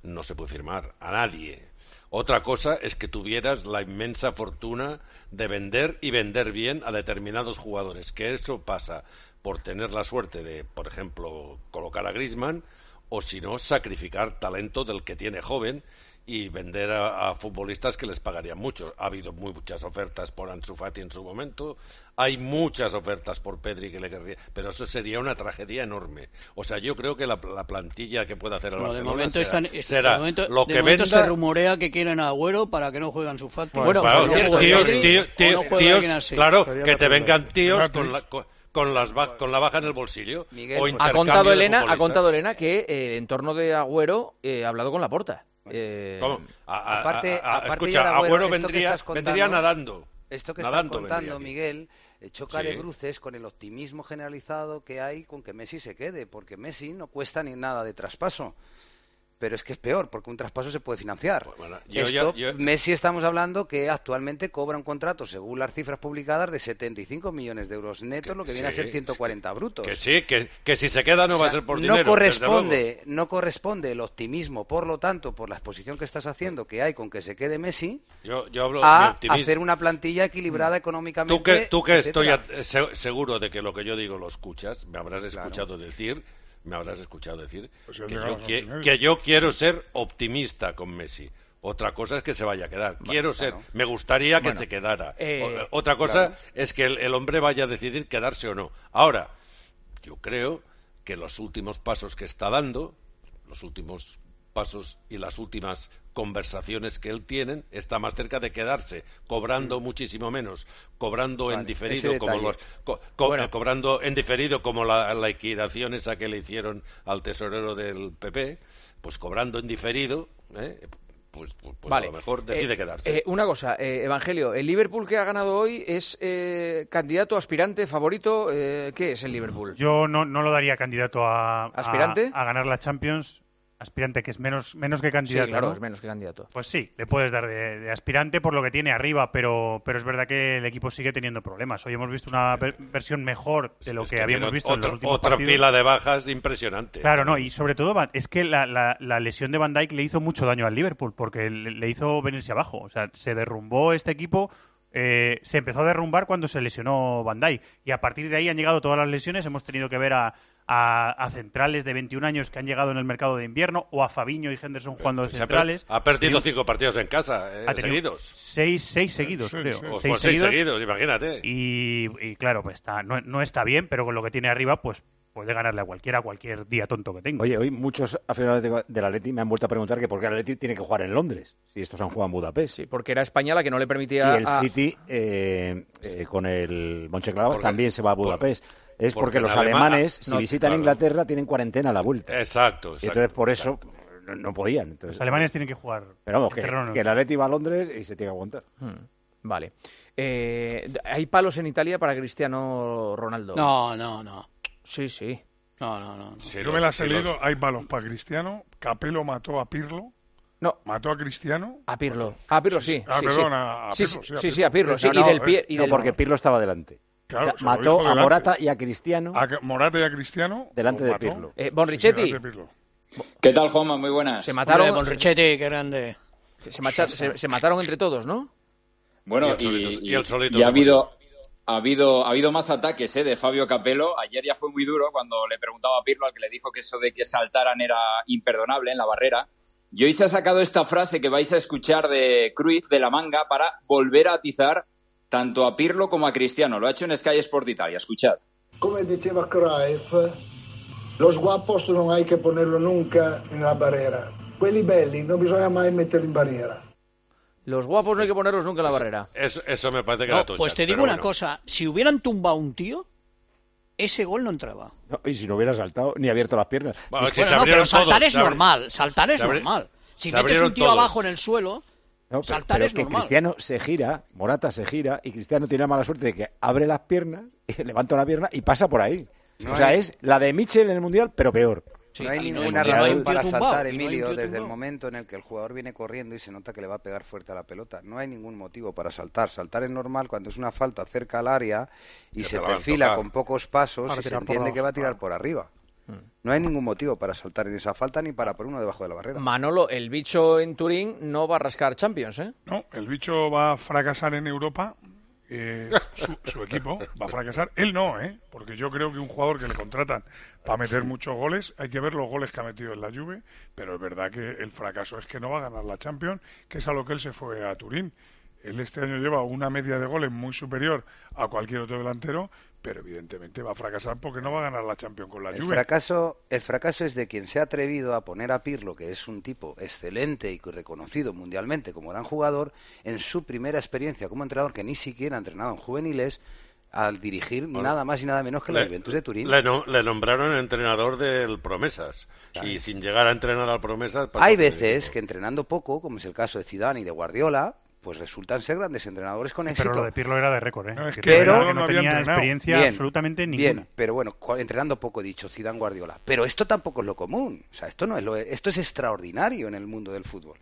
no se puede firmar a nadie. Otra cosa es que tuvieras la inmensa fortuna de vender y vender bien a determinados jugadores, que eso pasa por tener la suerte de, por ejemplo, colocar a Griezmann, o si no, sacrificar talento del que tiene joven y vender a, a futbolistas que les pagarían mucho. Ha habido muy, muchas ofertas por Ansu Fati en su momento, hay muchas ofertas por Pedri que le querría, pero eso sería una tragedia enorme. O sea, yo creo que la, la plantilla que puede hacer el bueno, Barcelona de momento será, están, será de momento, lo de que momento venda... se rumorea que quieren a Agüero para que no juegue Ansu Fati. Bueno, claro, tíos, tíos, tíos, tíos, tíos claro, Sería que la te pregunta. vengan tíos con la... Con, Con, las ba con la baja en el bolsillo. Miguel, o ha contado de Elena, ha futbolistas. contado Elena que eh, en torno de Agüero eh, ha hablado con Laporta. Eh, ¿Cómo? A, a, Aparte, a, a, aparte escucha, ya de Agüero, Agüero esto que vendría, estás contando- vendría nadando. Esto que nadando estás contando, vendría aquí. Miguel, eh, choca Sí. de bruces con el optimismo generalizado que hay con que Messi se quede, porque Messi no cuesta ni nada de traspaso. Pero es que es peor, porque un traspaso se puede financiar. Bueno, yo Esto, ya- yo- Messi estamos hablando que actualmente cobra un contrato, según las cifras publicadas, de setenta y cinco millones de euros netos, lo que viene sí, a ser ciento cuarenta brutos. Que sí, que, que si se queda no O va a sea, ser por no dinero. desde luego. corresponde, no corresponde el optimismo, por lo tanto, por la exposición que estás haciendo, que hay con que se quede Messi, Yo, yo hablo de a optimismo. hacer una plantilla equilibrada económicamente. Tú que, tú que estoy etcétera. a- se- seguro de que lo que yo digo lo escuchas, me habrás escuchado decir, me habrás escuchado decir Pues ya que, llegamos yo, al qui- final. que yo quiero ser optimista con Messi. Otra cosa es que se vaya a quedar. Quiero ser, claro. me gustaría que Bueno, se quedara. eh, O- otra cosa claro. es que el, el hombre vaya a decidir quedarse o no. Ahora, yo creo que los últimos pasos que está dando, los últimos pasos y las últimas conversaciones que él tiene, está más cerca de quedarse, cobrando muchísimo menos, cobrando en Vale, diferido ese como detalle. los co- co- Bueno. eh, cobrando en diferido como la, la liquidación esa que le hicieron al tesorero del P P, pues cobrando en diferido, ¿eh? pues, pues, pues Vale. a lo mejor decide Eh, quedarse. eh, una cosa, eh, Evangelio, el Liverpool que ha ganado hoy es eh, candidato, aspirante, favorito. Eh, ¿Qué es el Liverpool? Yo no, no lo daría candidato a, a- ¿Aspirante? a ganar la Champions. Aspirante, que es menos, menos que Sí, candidato. claro, ¿no? es menos que candidato. Pues sí, le puedes dar de, de aspirante por lo que tiene arriba, pero, pero es verdad que el equipo sigue teniendo problemas. Hoy hemos visto una ver- versión mejor de lo Es que, que habíamos viene visto en otro- los últimos otra partidos. pila de bajas impresionante. Claro, no, y sobre todo Van- es que la, la- la lesión de Van Dijk le hizo mucho daño al Liverpool, porque le, le hizo venirse abajo. O sea, se derrumbó este equipo, eh, se empezó a derrumbar cuando se lesionó Van Dijk. Y a partir de ahí han llegado todas las lesiones. Hemos tenido que ver a, a- a centrales de veintiún años que han llegado en el mercado de invierno, o a Fabiño y Henderson jugando de Se ha, per- centrales. ha perdido Tenido- cinco partidos en casa, eh, ha tenido seguidos. Seis, seis seguidos, Sí, creo. sí. Pues, Seis pues seis seguidos. seguidos, imagínate. Y, y claro, pues está, no, no está bien, pero con lo que tiene arriba, pues puede ganarle a cualquiera cualquier día tonto que tenga. Oye, hoy muchos aficionados de- del Atleti me han vuelto a preguntar que por qué el Atleti tiene que jugar en Londres, si estos han jugado en Budapest. Sí, porque era España la que no le permitía... Y el a- City eh, eh, con el Mönchengladbach Porque- también se va a Budapest. Es porque porque los en Alemania- alemanes, si no, visitan claro. Inglaterra, tienen cuarentena a la vuelta. Exacto, Y exacto. entonces por eso no, no podían. Entonces, Los alemanes tienen que jugar. Pero vamos, en que, terreno que el Atleti va a Londres y se tiene que aguantar. Hmm, Vale. Eh, ¿Hay palos en Italia para Cristiano Ronaldo? No, no, no. Sí, sí. No, no, no. no. Sí, Yo los- me las sí, he los- leído, hay palos para Cristiano, Capello mató a Pirlo, No, mató a Cristiano. a Pirlo. A Pirlo sí. Ah, sí, perdón, sí. a- a Sí, Pirlo, sí, sí, a sí, sí, a Pirlo, sí. No, Y no, del pie... Y No, del... porque Pirlo estaba delante. Claro, O sea, se lo mató dijo a delante. Morata y a Cristiano A Morata y a Cristiano. delante los de mató. Pirlo. Eh, Bon Sí, Richetti, delante de Pirlo. ¿Qué tal, Juanma? Muy buenas. se Mataron mataron... con Richetti, qué grande. Se, macha- se- se mataron entre todos, ¿no? Bueno, Y el solito- y, y el solito y ha se habido ha habido ha habido más ataques ¿eh? de Fabio Capello. Ayer ya fue muy duro cuando le preguntaba a Pirlo, al que le dijo que eso de que saltaran era imperdonable en la barrera. Y hoy se ha sacado esta frase que vais a escuchar de Cruyff de la manga para volver a atizar tanto a Pirlo como a Cristiano. Lo ha hecho en Sky Sport Italia. Escuchad. Come diceva Cruyff, lo guapos non hay que ponerlo nunca nella barriera. Quelli belli non bisogna mai metterli in barriera. Los guapos no hay que ponerlos nunca en la barrera. Eso, eso me parece que No, era tuya. pues te digo pero una bueno. cosa. Si hubieran tumbado a un tío, ese gol no entraba. No, y si no hubiera saltado ni abierto las piernas. Bueno, Sí, si Bueno, se no, abrieron pero saltar todos, es se abri- normal. Saltar es se abri- normal. Si se metes abrieron un tío todos. abajo en el suelo, No, pero, saltar pero es que normal. Cristiano se gira, Morata se gira, y Cristiano tiene la mala suerte de que abre las piernas, y levanta una pierna y pasa por ahí. No o sea, hay- es la de Mitchell en el Mundial, pero peor. Sí, no hay y no- ninguna y no hay razón un tío para tumbado, saltar, y no hay un Emilio, tío desde el tumbado. momento en el que el jugador viene corriendo y se nota que le va a pegar fuerte a la pelota. No hay ningún motivo para saltar. Saltar es normal cuando es una falta cerca al área y Que se te la van a perfila tocar. con pocos pasos Para y se tirar por entiende abajo, que va a tirar claro. por arriba. No hay ningún motivo para saltar en esa falta ni para poner uno debajo de la barrera. Manolo, el bicho en Turín no va a rascar Champions, ¿eh? No, el bicho va a fracasar en Europa. Eh, su, su equipo va a fracasar. Él no, ¿eh? Porque yo creo que un jugador que le contratan para meter muchos goles, hay que ver los goles que ha metido en la Juve, pero es verdad que el fracaso es que no va a ganar la Champions, que es a lo que él se fue a Turín. Él este año lleva una media de goles muy superior a cualquier otro delantero, pero evidentemente va a fracasar porque no va a ganar la Champions con la El Juve. fracaso, el fracaso es de quien se ha atrevido a poner a Pirlo, que es un tipo excelente y reconocido mundialmente como gran jugador, en su primera experiencia como entrenador, que ni siquiera ha entrenado en juveniles, al dirigir bueno, nada más y nada menos que la Juventus de Turín. Le, no, le nombraron entrenador del Promesas, claro. Y sin llegar a entrenar al Promesas... Hay veces que entrenando poco, como es el caso de Zidane y de Guardiola, pues resultan ser grandes entrenadores con éxito. Pero lo de Pirlo era de récord, ¿eh? No, es que pero no, no tenía entrenado. experiencia bien, absolutamente ninguna. Bien, pero bueno, entrenando poco he dicho, Zidane, Guardiola. Pero esto tampoco es lo común. O sea, esto no es lo, esto es extraordinario en el mundo del fútbol.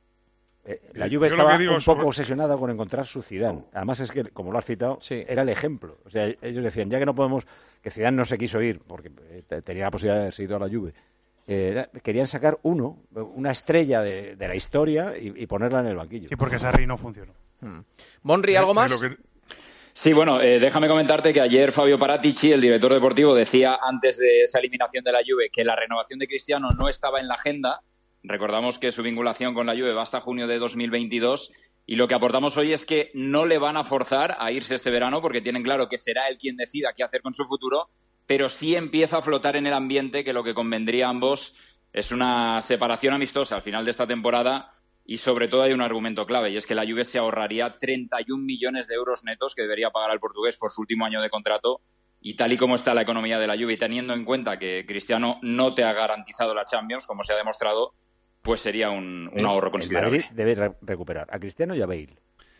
Eh, la Juve estaba un poco sobre... obsesionada con encontrar su Zidane. Además es que, como lo has citado, sí. era el ejemplo. O sea, ellos decían, ya que no podemos, que Zidane no se quiso ir, porque tenía la posibilidad de haberse ido a la Juve. Eh, querían sacar uno, una estrella de, de la historia y, y ponerla en el banquillo. Sí, porque Sarri no funcionó. Hmm. Monri, ¿algo más? Sí, bueno, eh, déjame comentarte que ayer Fabio Paratici, el director deportivo, decía antes de esa eliminación de la Juve que la renovación de Cristiano no estaba en la agenda. Recordamos que su vinculación con la Juve va hasta junio de dos mil veintidós y lo que aportamos hoy es que no le van a forzar a irse este verano porque tienen claro que será él quien decida qué hacer con su futuro, pero sí empieza a flotar en el ambiente que lo que convendría a ambos es una separación amistosa al final de esta temporada y sobre todo hay un argumento clave y es que la Juve se ahorraría treinta y un millones de euros netos que debería pagar al portugués por su último año de contrato y tal y como está la economía de la Juve y teniendo en cuenta que Cristiano no te ha garantizado la Champions, como se ha demostrado, pues sería un, un ahorro considerable. El Madrid debe re- recuperar a Cristiano y a Bale.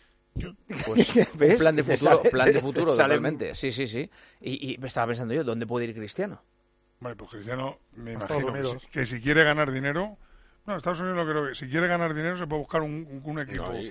Pues un plan de futuro, plan de futuro totalmente. Sí, sí, sí. Y, y me estaba pensando yo, ¿dónde puede ir Cristiano? Vale, pues Cristiano, me imagino que si, que si quiere ganar dinero... No, Estados Unidos no creo que... Si quiere ganar dinero se puede buscar un, un, un equipo... No, y...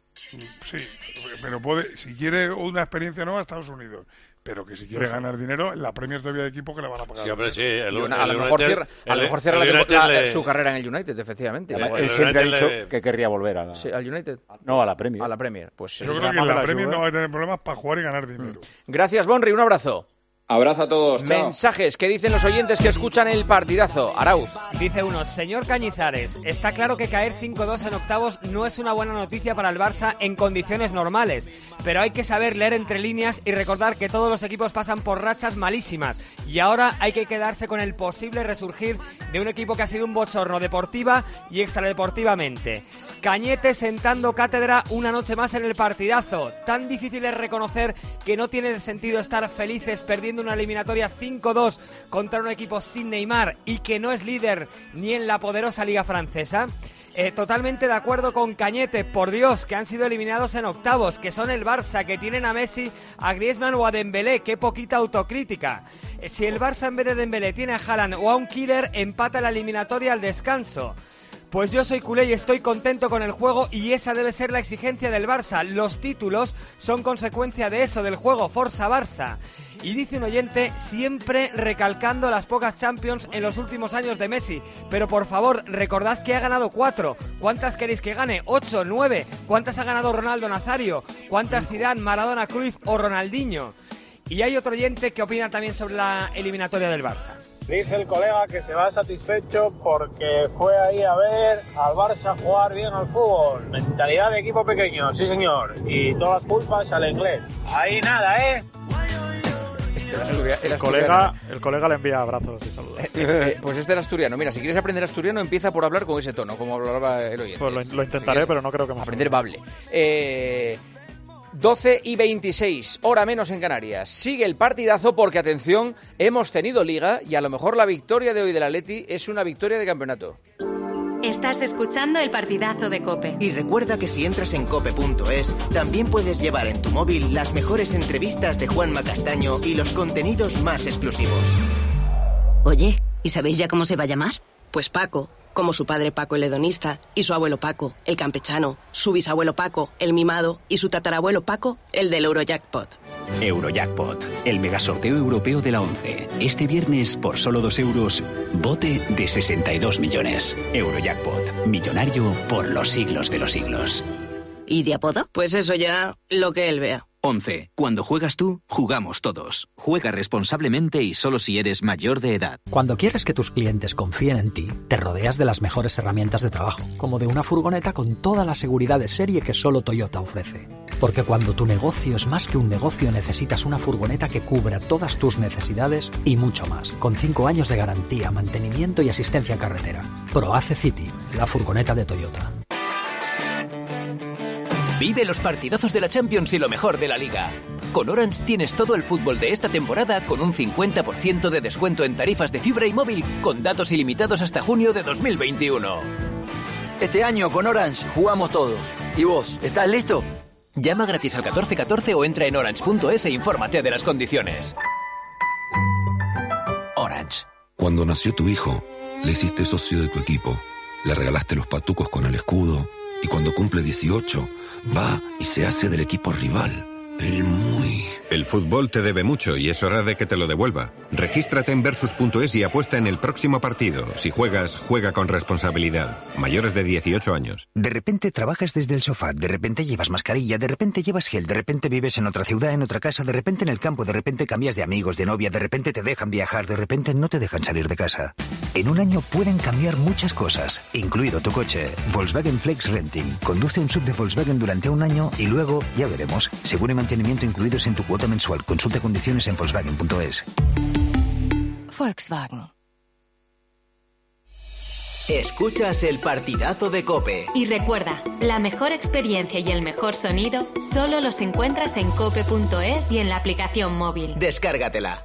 Sí, pero puede... Si quiere una experiencia nueva, Estados Unidos... Pero que si quiere ganar dinero, en la Premier todavía hay equipo que le van a pagar. Sí, hombre, sí. El, el, a lo mejor cierra, a lo mejor cierra la, la, le... su carrera en el United, efectivamente. El, el, él siempre ha dicho le... que querría volver a la... Sí, al United. No, a la Premier. A la Premier. Pues yo creo que en la, la Premier no va a tener problemas para jugar y ganar dinero. Gracias, Bonri. Un abrazo. Abrazo a todos. Chao. Mensajes que dicen los oyentes que escuchan el partidazo. Arauz. Dice uno, señor Cañizares, está claro que caer cinco dos en octavos no es una buena noticia para el Barça en condiciones normales, pero hay que saber leer entre líneas y recordar que todos los equipos pasan por rachas malísimas y ahora hay que quedarse con el posible resurgir de un equipo que ha sido un bochorno deportiva y extradeportivamente. Cañete sentando cátedra una noche más en el partidazo. Tan difícil es reconocer que no tiene sentido estar felices perdiendo una eliminatoria cinco dos contra un equipo sin Neymar y que no es líder ni en la poderosa Liga Francesa. Eh, totalmente de acuerdo con Cañete, por Dios, que han sido eliminados en octavos, que son el Barça, que tienen a Messi, a Griezmann o a Dembélé, qué poquita autocrítica. Eh, si el Barça en vez de Dembélé tiene a Haaland o a un killer, empata la eliminatoria al descanso. Pues yo soy culé y estoy contento con el juego y esa debe ser la exigencia del Barça. Los títulos son consecuencia de eso, del juego, Forza Barça. Y dice un oyente, siempre recalcando las pocas Champions en los últimos años de Messi. Pero por favor, recordad que ha ganado cuatro. ¿Cuántas queréis que gane? ¿Ocho? ¿Nueve? ¿Cuántas ha ganado Ronaldo Nazario? ¿Cuántas Zidane, Maradona, Cruyff o Ronaldinho? Y hay otro oyente que opina también sobre la eliminatoria del Barça. Dice el colega que se va satisfecho porque fue ahí a ver al Barça jugar bien al fútbol. Mentalidad de equipo pequeño, sí señor. Y todas las culpas al inglés. Ahí nada, ¿eh? Este era Asturia, el, era colega, el colega le envía abrazos y saludos. Eh, eh, pues este era asturiano. Mira, si quieres aprender asturiano, empieza por hablar con ese tono, como hablaba el oyente. Pues lo, lo intentaré, si pero no creo que me aprender bable. Eh... doce y veintiséis, hora menos en Canarias. Sigue el partidazo porque, atención, hemos tenido liga y a lo mejor la victoria de hoy del Atleti es una victoria de campeonato. Estás escuchando el partidazo de COPE. Y recuerda que si entras en cope punto es, también puedes llevar en tu móvil las mejores entrevistas de Juanma Castaño y los contenidos más exclusivos. Oye, ¿y sabéis ya cómo se va a llamar? Pues Paco, como su padre Paco el hedonista, y su abuelo Paco, el campechano, su bisabuelo Paco, el mimado, y su tatarabuelo Paco, el del Eurojackpot. Eurojackpot, el megasorteo europeo de la once. Este viernes, por solo dos euros, bote de sesenta y dos millones. Eurojackpot, millonario por los siglos de los siglos. ¿Y de apodo? Pues eso ya, lo que él vea. once. Cuando juegas tú, jugamos todos. Juega responsablemente y solo si eres mayor de edad. Cuando quieres que tus clientes confíen en ti, te rodeas de las mejores herramientas de trabajo, como de una furgoneta con toda la seguridad de serie que solo Toyota ofrece. Porque cuando tu negocio es más que un negocio, necesitas una furgoneta que cubra todas tus necesidades y mucho más, con cinco años de garantía, mantenimiento y asistencia en carretera. ProAce City, la furgoneta de Toyota. Vive los partidazos de la Champions y lo mejor de la Liga. Con Orange tienes todo el fútbol de esta temporada con un cincuenta por ciento de descuento en tarifas de fibra y móvil con datos ilimitados hasta junio de dos mil veintiuno. Este año con Orange jugamos todos. ¿Y vos, estás listo? Llama gratis al catorce catorce o entra en orange punto es e infórmate de las condiciones. Orange. Cuando nació tu hijo, le hiciste socio de tu equipo. Le regalaste los patucos con el escudo. Y cuando cumple dieciocho, va y se hace del equipo rival. El muy... El fútbol te debe mucho y es hora de que te lo devuelva. Regístrate en versus punto es y apuesta en el próximo partido. Si juegas, juega con responsabilidad. Mayores de dieciocho años. De repente trabajas desde el sofá, de repente llevas mascarilla, de repente llevas gel, de repente vives en otra ciudad, en otra casa, de repente en el campo, de repente cambias de amigos, de novia, de repente te dejan viajar, de repente no te dejan salir de casa. En un año pueden cambiar muchas cosas, incluido tu coche. Volkswagen Flex Renting. Conduce un sub de Volkswagen durante un año y luego, ya veremos, seguro y mantenimiento incluidos en tu cuota mensual. Consulta condiciones en volkswagen punto es. Volkswagen. Escuchas el partidazo de COPE. Y recuerda, la mejor experiencia y el mejor sonido solo los encuentras en cope punto es y en la aplicación móvil. Descárgatela.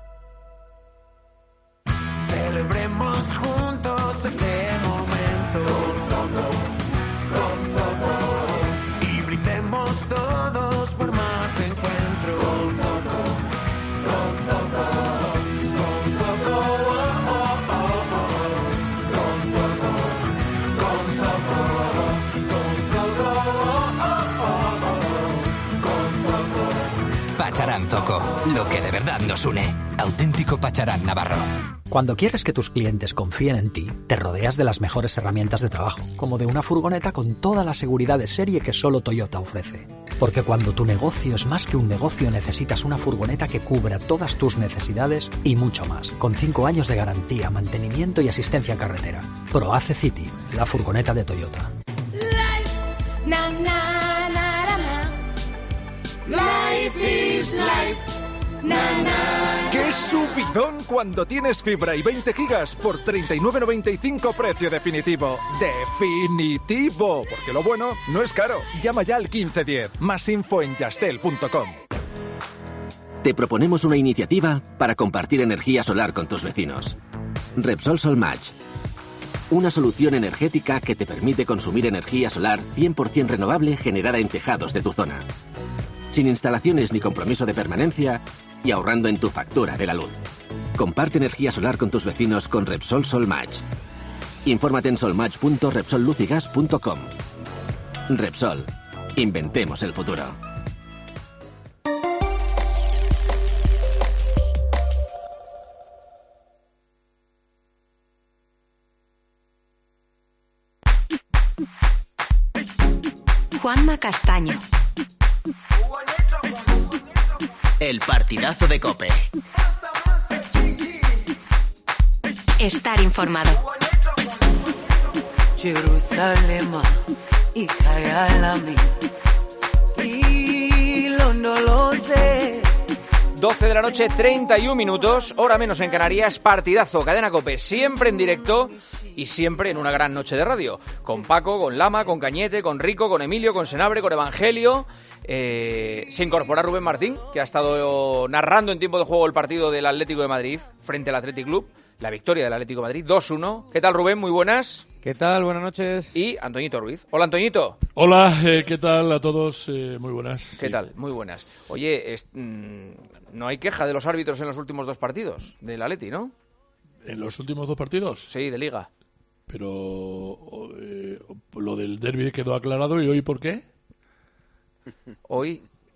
Celebremos juntos este momento. Con Zoco, con Zoco. Y brindemos todos por más encuentros. Con Zoco, con Zoco. Con Zoco, oh, oh, oh, oh. Con Zoco, con Zoco. Con Zoco, oh, oh, oh, oh. Con Zoco. Pacharán Zoco, lo que de verdad nos une. Auténtico Pacharán Navarro. Cuando quieres que tus clientes confíen en ti, te rodeas de las mejores herramientas de trabajo, como de una furgoneta con toda la seguridad de serie que solo Toyota ofrece. Porque cuando tu negocio es más que un negocio, necesitas una furgoneta que cubra todas tus necesidades y mucho más, con cinco años de garantía, mantenimiento y asistencia en carretera. ProAce City, la furgoneta de Toyota. Life, na, na, na, na, na. Life is life. Na, na. ¡Qué subidón cuando tienes fibra y veinte gigas por treinta y nueve noventa y cinco precio definitivo! ¡Definitivo! Porque lo bueno no es caro. Llama ya al quince diez. Más info en yastel punto com. Te proponemos una iniciativa para compartir energía solar con tus vecinos. Repsol Solmatch. Una solución energética que te permite consumir energía solar cien por ciento renovable generada en tejados de tu zona. Sin instalaciones ni compromiso de permanencia y ahorrando en tu factura de la luz. Comparte energía solar con tus vecinos con Repsol Solmatch. Infórmate en solmatch punto repsol luz y gas punto com. Repsol. Inventemos el futuro. Juanma Castaño. El partidazo de COPE. Estar informado. Jerusalem, y no lo sé. doce de la noche, treinta y un minutos, hora menos en Canarias, partidazo, Cadena COPE, siempre en directo y siempre en una gran noche de radio. Con Paco, con Lama, con Cañete, con Rico, con Emilio, con Senabre, con Evangelio. Eh, se incorpora Rubén Martín, que ha estado narrando en tiempo de juego el partido del Atlético de Madrid frente al Athletic Club, la victoria del Atlético de Madrid, dos uno. ¿Qué tal, Rubén? Muy buenas. ¿Qué tal? Buenas noches. Y Antoñito Ruiz. Hola, Antoñito. Hola, eh, ¿qué tal a todos? Eh, muy buenas. ¿Qué sí. tal? Muy buenas. Oye, es, mmm, no hay queja de los árbitros en los últimos dos partidos del Atleti, ¿no? ¿En los últimos dos partidos? Sí, de Liga. Pero eh, lo del derbi quedó aclarado, ¿y hoy por qué? Hoy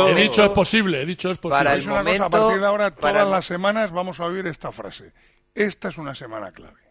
momento... He dicho es posible, he dicho es posible. Para el Es una momento... cosa, a partir de ahora, todas para el- las semanas vamos a oír esta frase. Esta es una semana clave.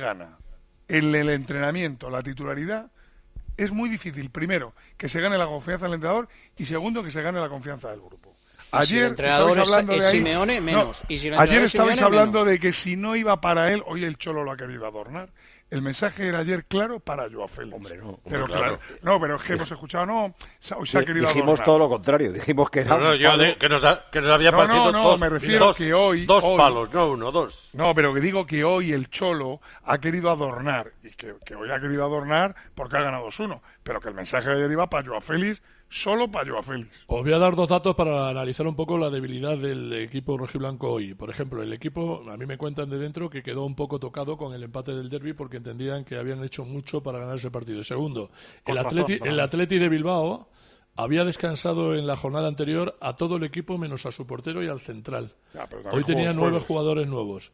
gana en el entrenamiento, la titularidad, es muy difícil, primero, que se gane la confianza del entrenador y segundo, que se gane la confianza del grupo. Ayer si el entrenador es, hablando es de ahí, Simeone, menos. No, y si el ayer es estabais Simeone, hablando menos. de que si no iba para él, hoy el Cholo lo ha querido adornar. El mensaje era ayer claro para Joao Félix. Hombre, no. Hombre, pero claro. claro. No, pero es que hemos escuchado, no, hoy se ha querido Dijimos adornar. todo lo contrario, dijimos que era No, no, un yo palo. de- que, nos ha- que nos había No, parecido no, no, dos, me refiero dos, que hoy... dos hoy- palos, no uno, dos. No, pero que digo que hoy el Cholo ha querido adornar, y que, que hoy ha querido adornar porque ha ganado dos uno, pero que el mensaje de ayer iba para Joao Félix, solo para Joao Félix. Os voy a dar dos datos para analizar un poco la debilidad del equipo rojiblanco hoy. Por ejemplo, el equipo, a mí me cuentan de dentro que quedó un poco tocado con el empate del derbi porque entendían que habían hecho mucho para ganar ese partido. Segundo, el Con Atleti, razón, el ¿no? Atleti de Bilbao había descansado en la jornada anterior a todo el equipo menos a su portero y al central. Ya, pero también Hoy tenía jugó nueve jueves. jugadores nuevos,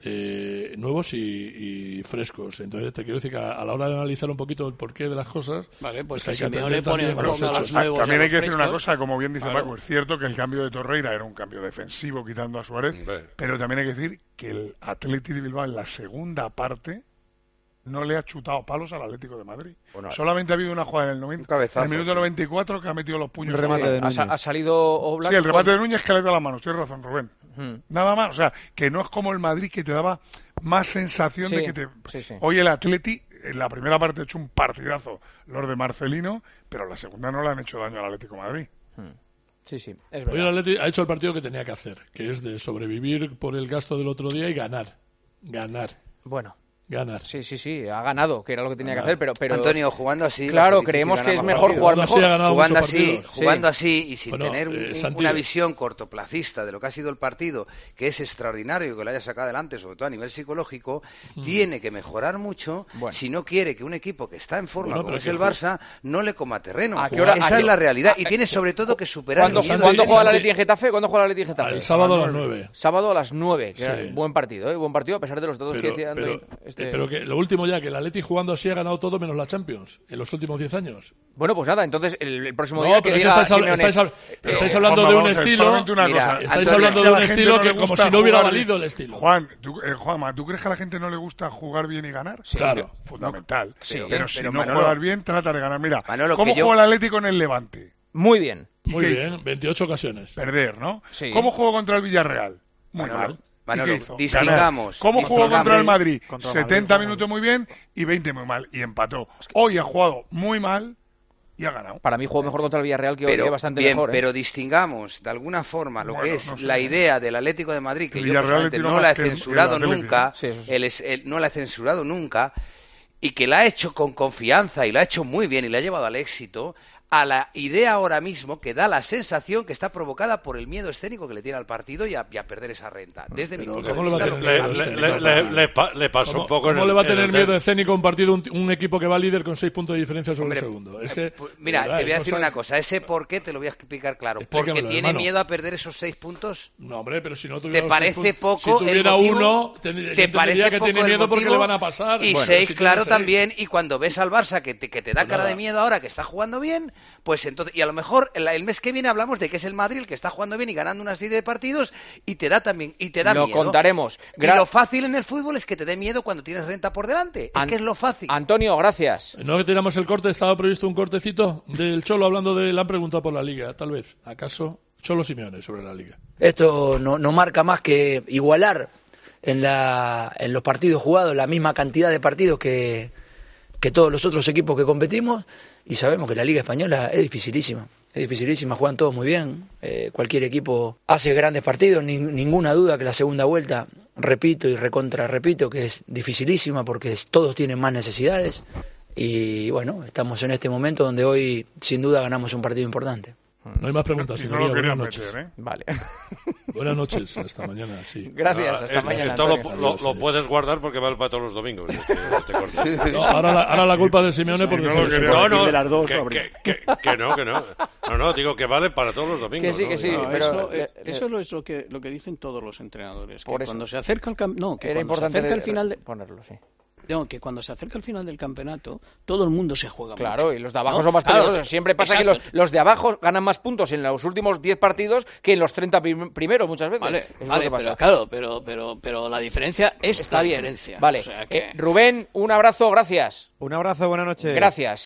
eh, nuevos y, y frescos. Entonces te quiero decir que a, a la hora de analizar un poquito el porqué de las cosas, Vale, pues hay que que Simeone atender pone también a los a los hechos. nuevos También y a hay que los decir una frescos. cosa, como bien dice Claro. Paco, es cierto que el cambio de Torreira era un cambio defensivo quitando a Suárez, Hombre. pero también hay que decir que el Atleti de Bilbao en la segunda parte no le ha chutado palos al Atlético de Madrid. Bueno, Solamente ha habido una jugada en el noventa, cabezazo, en el minuto sí. noventa y cuatro que ha metido los puños. Un remate arriba. de Ha, Núñez. sa- ha salido Oblak. Sí, el remate con- de Núñez que le da las manos, tienes razón, Rubén. Hmm. Nada más, o sea, que no es como el Madrid que te daba más sensación Sí, de que te... sí, sí. Hoy el Atleti, en la primera parte ha hecho un partidazo, los de Marcelino, pero la segunda no le han hecho daño al Atlético de Madrid. Sí, sí, es Hoy el verdad. Atleti ha hecho el partido que tenía que hacer, que es de sobrevivir por el gasto del otro día y ganar. Ganar. Bueno, Ganar. sí, sí, sí, ha ganado, que era lo que tenía que Ganar. hacer, pero... pero Antonio, jugando así... Claro, va a ser difícil creemos que ganar es más mejor partidos. jugar Jugando así mejor. ha ganado Jugando muchos así, partidos. jugando Sí. así y sin Bueno, tener un- eh, un- Santi- una visión cortoplacista de lo que ha sido el partido, que es extraordinario que lo haya sacado adelante, sobre todo a nivel psicológico, tiene que mejorar mucho Bueno. si no quiere que un equipo que está en forma Bueno, como pero es que el ju- Barça no le coma terreno. ¿A qué hora- Esa a es qué- la realidad y a- tiene sobre todo que superar ¿Cuándo, el miedo. ¿cuándo Santi- juega la Santi- Leti en Getafe? ¿Cuándo juega la Leti en Getafe? El sábado a las nueve. Sábado a las nueve, que Sí. era buen partido, ¿eh? Buen partido, a pesar de los datos que Pero, decía pero, Antonio. Este- eh, pero que lo último ya, que el Atleti jugando así ha ganado todo menos la Champions en los últimos diez años. Bueno, pues nada, entonces el, el próximo No, día que pero es que diga estáis, habla- Simeone, estáis habla- eh, estáis eh, hablando Juanma, de un vamos a ver, estilo. solamente una Mira, cosa. Estáis Antonio, hablando ¿crees de que a un la gente estilo no le que como gusta si no hubiera jugar valido bien? el estilo. Juan, tú, eh, Juanma, ¿tú crees que a la gente no le gusta jugar bien y ganar? Claro. Fundamental. Sí, pero si pero no Manolo- juegas bien, trata de ganar. Mira, Manolo, ¿cómo que yo- juega el Atlético en el Levante? Muy bien. ¿Y Muy qué bien, hizo? veintiocho ocasiones. Perder, ¿no? Sí. ¿Cómo jugó contra el Villarreal? Muy Manolo, mal. ¿Y Manolo, qué hizo? distingamos, Ganar. ¿Cómo jugó distingamos. contra el Madrid? Contra el setenta Madrid, minutos muy bien y veinte muy mal. Y empató. Hoy ha jugado muy mal y ha ganado. Para mí jugó mejor contra el Villarreal que hoy, Pero, que bastante bien, mejor. ¿eh? pero distingamos de alguna forma lo Bueno, que es no sé. la idea del Atlético de Madrid, que El yo Villarreal personalmente le tiró no más la he que el- que el censurado Atlético. nunca, Sí, eso sí. él es- él no la he censurado nunca, y que la ha hecho con confianza y la ha hecho muy bien y la ha llevado al éxito, a la idea ahora mismo que da la sensación que está provocada por el miedo escénico que le tiene al partido y a, y a perder esa renta. Desde mi Pero punto de ¿cómo le va a vista, tener lo que- miedo Le, este le- equipo? le- le pa- le pasó ¿Cómo, un poco en cómo el- le va a en tener el- miedo escénico un partido un, un equipo que va líder con seis puntos de diferencia sobre Hombre, el segundo? Es eh, que, pues, mira, de verdad, te voy a es decir cosa- una cosa, ese por qué te lo voy a explicar claro. Porque Explícamelo, tiene hermano. miedo a perder esos seis puntos. No, hombre, pero si no ¿Te tuviera los parece seis puntos- poco Si tuviera el motivo? uno, ten- yo ¿Te entendería parece que poco tiene el miedo porque motivo? le van a pasar. Y Bueno, seis, si tiene claro, seis. también. Y cuando ves al Barça que te, que te da Pues cara nada. de miedo ahora que está jugando bien, pues entonces... Y a lo mejor el, el mes que viene hablamos de que es el Madrid el que está jugando bien y ganando una serie de partidos y te da también y te da Lo miedo. contaremos. Y Gra- lo fácil en el fútbol es que te dé miedo cuando tienes renta por delante. An- Es que es lo fácil. Antonio, gracias. No que tiramos el corte, estaba previsto un cortecito del Cholo hablando de la pregunta por la Liga, tal vez. ¿Acaso Cholo Simeone sobre la Liga? Esto no, no marca más que igualar en, la, en los partidos jugados la misma cantidad de partidos que, que todos los otros equipos que competimos, y sabemos que la Liga Española es dificilísima. Es dificilísima, juegan todos muy bien. Eh, cualquier equipo hace grandes partidos, ni- ninguna duda que la segunda vuelta, repito y recontra repito, que es dificilísima porque es- todos tienen más necesidades. Y bueno, estamos en este momento donde hoy sin duda ganamos un partido importante. No hay más preguntas, Y no señoría. lo Buenas querían noches. meter, ¿eh? Vale. Buenas noches, hasta mañana. Sí. Gracias, Ah, hasta es- mañana. Esto lo, Antonio. lo- lo puedes guardar porque vale para todos los domingos. Este, este corte. No, ahora, la, ahora la culpa de Simeone por no decir lo eso. quería. No, decir no, de las dos, que, hombre. que, que, que no, que no. No, no, digo que vale para todos los domingos. Que sí, ¿no? que sí. No, pero, eso, eh, eh, eso es lo que, lo que dicen todos los entrenadores. Que Por eso. cuando se acerca el cam- no, que Era cuando se importante acerca el re- final de, ponerlo, sí. No, que cuando se acerca el final del campeonato, todo el mundo se juega Claro, mucho, y los de abajo ¿no? son más Claro, peligrosos. Siempre pasa exacto. que los, los de abajo ganan más puntos en los últimos diez partidos que en los treinta prim- primeros muchas veces. Vale, Eso es lo vale, que pasa. pero claro, pero, pero, pero la diferencia es Está la bien. diferencia. Vale. O sea que- Eh, Rubén, un abrazo, gracias. Un abrazo, buenas noches. Gracias.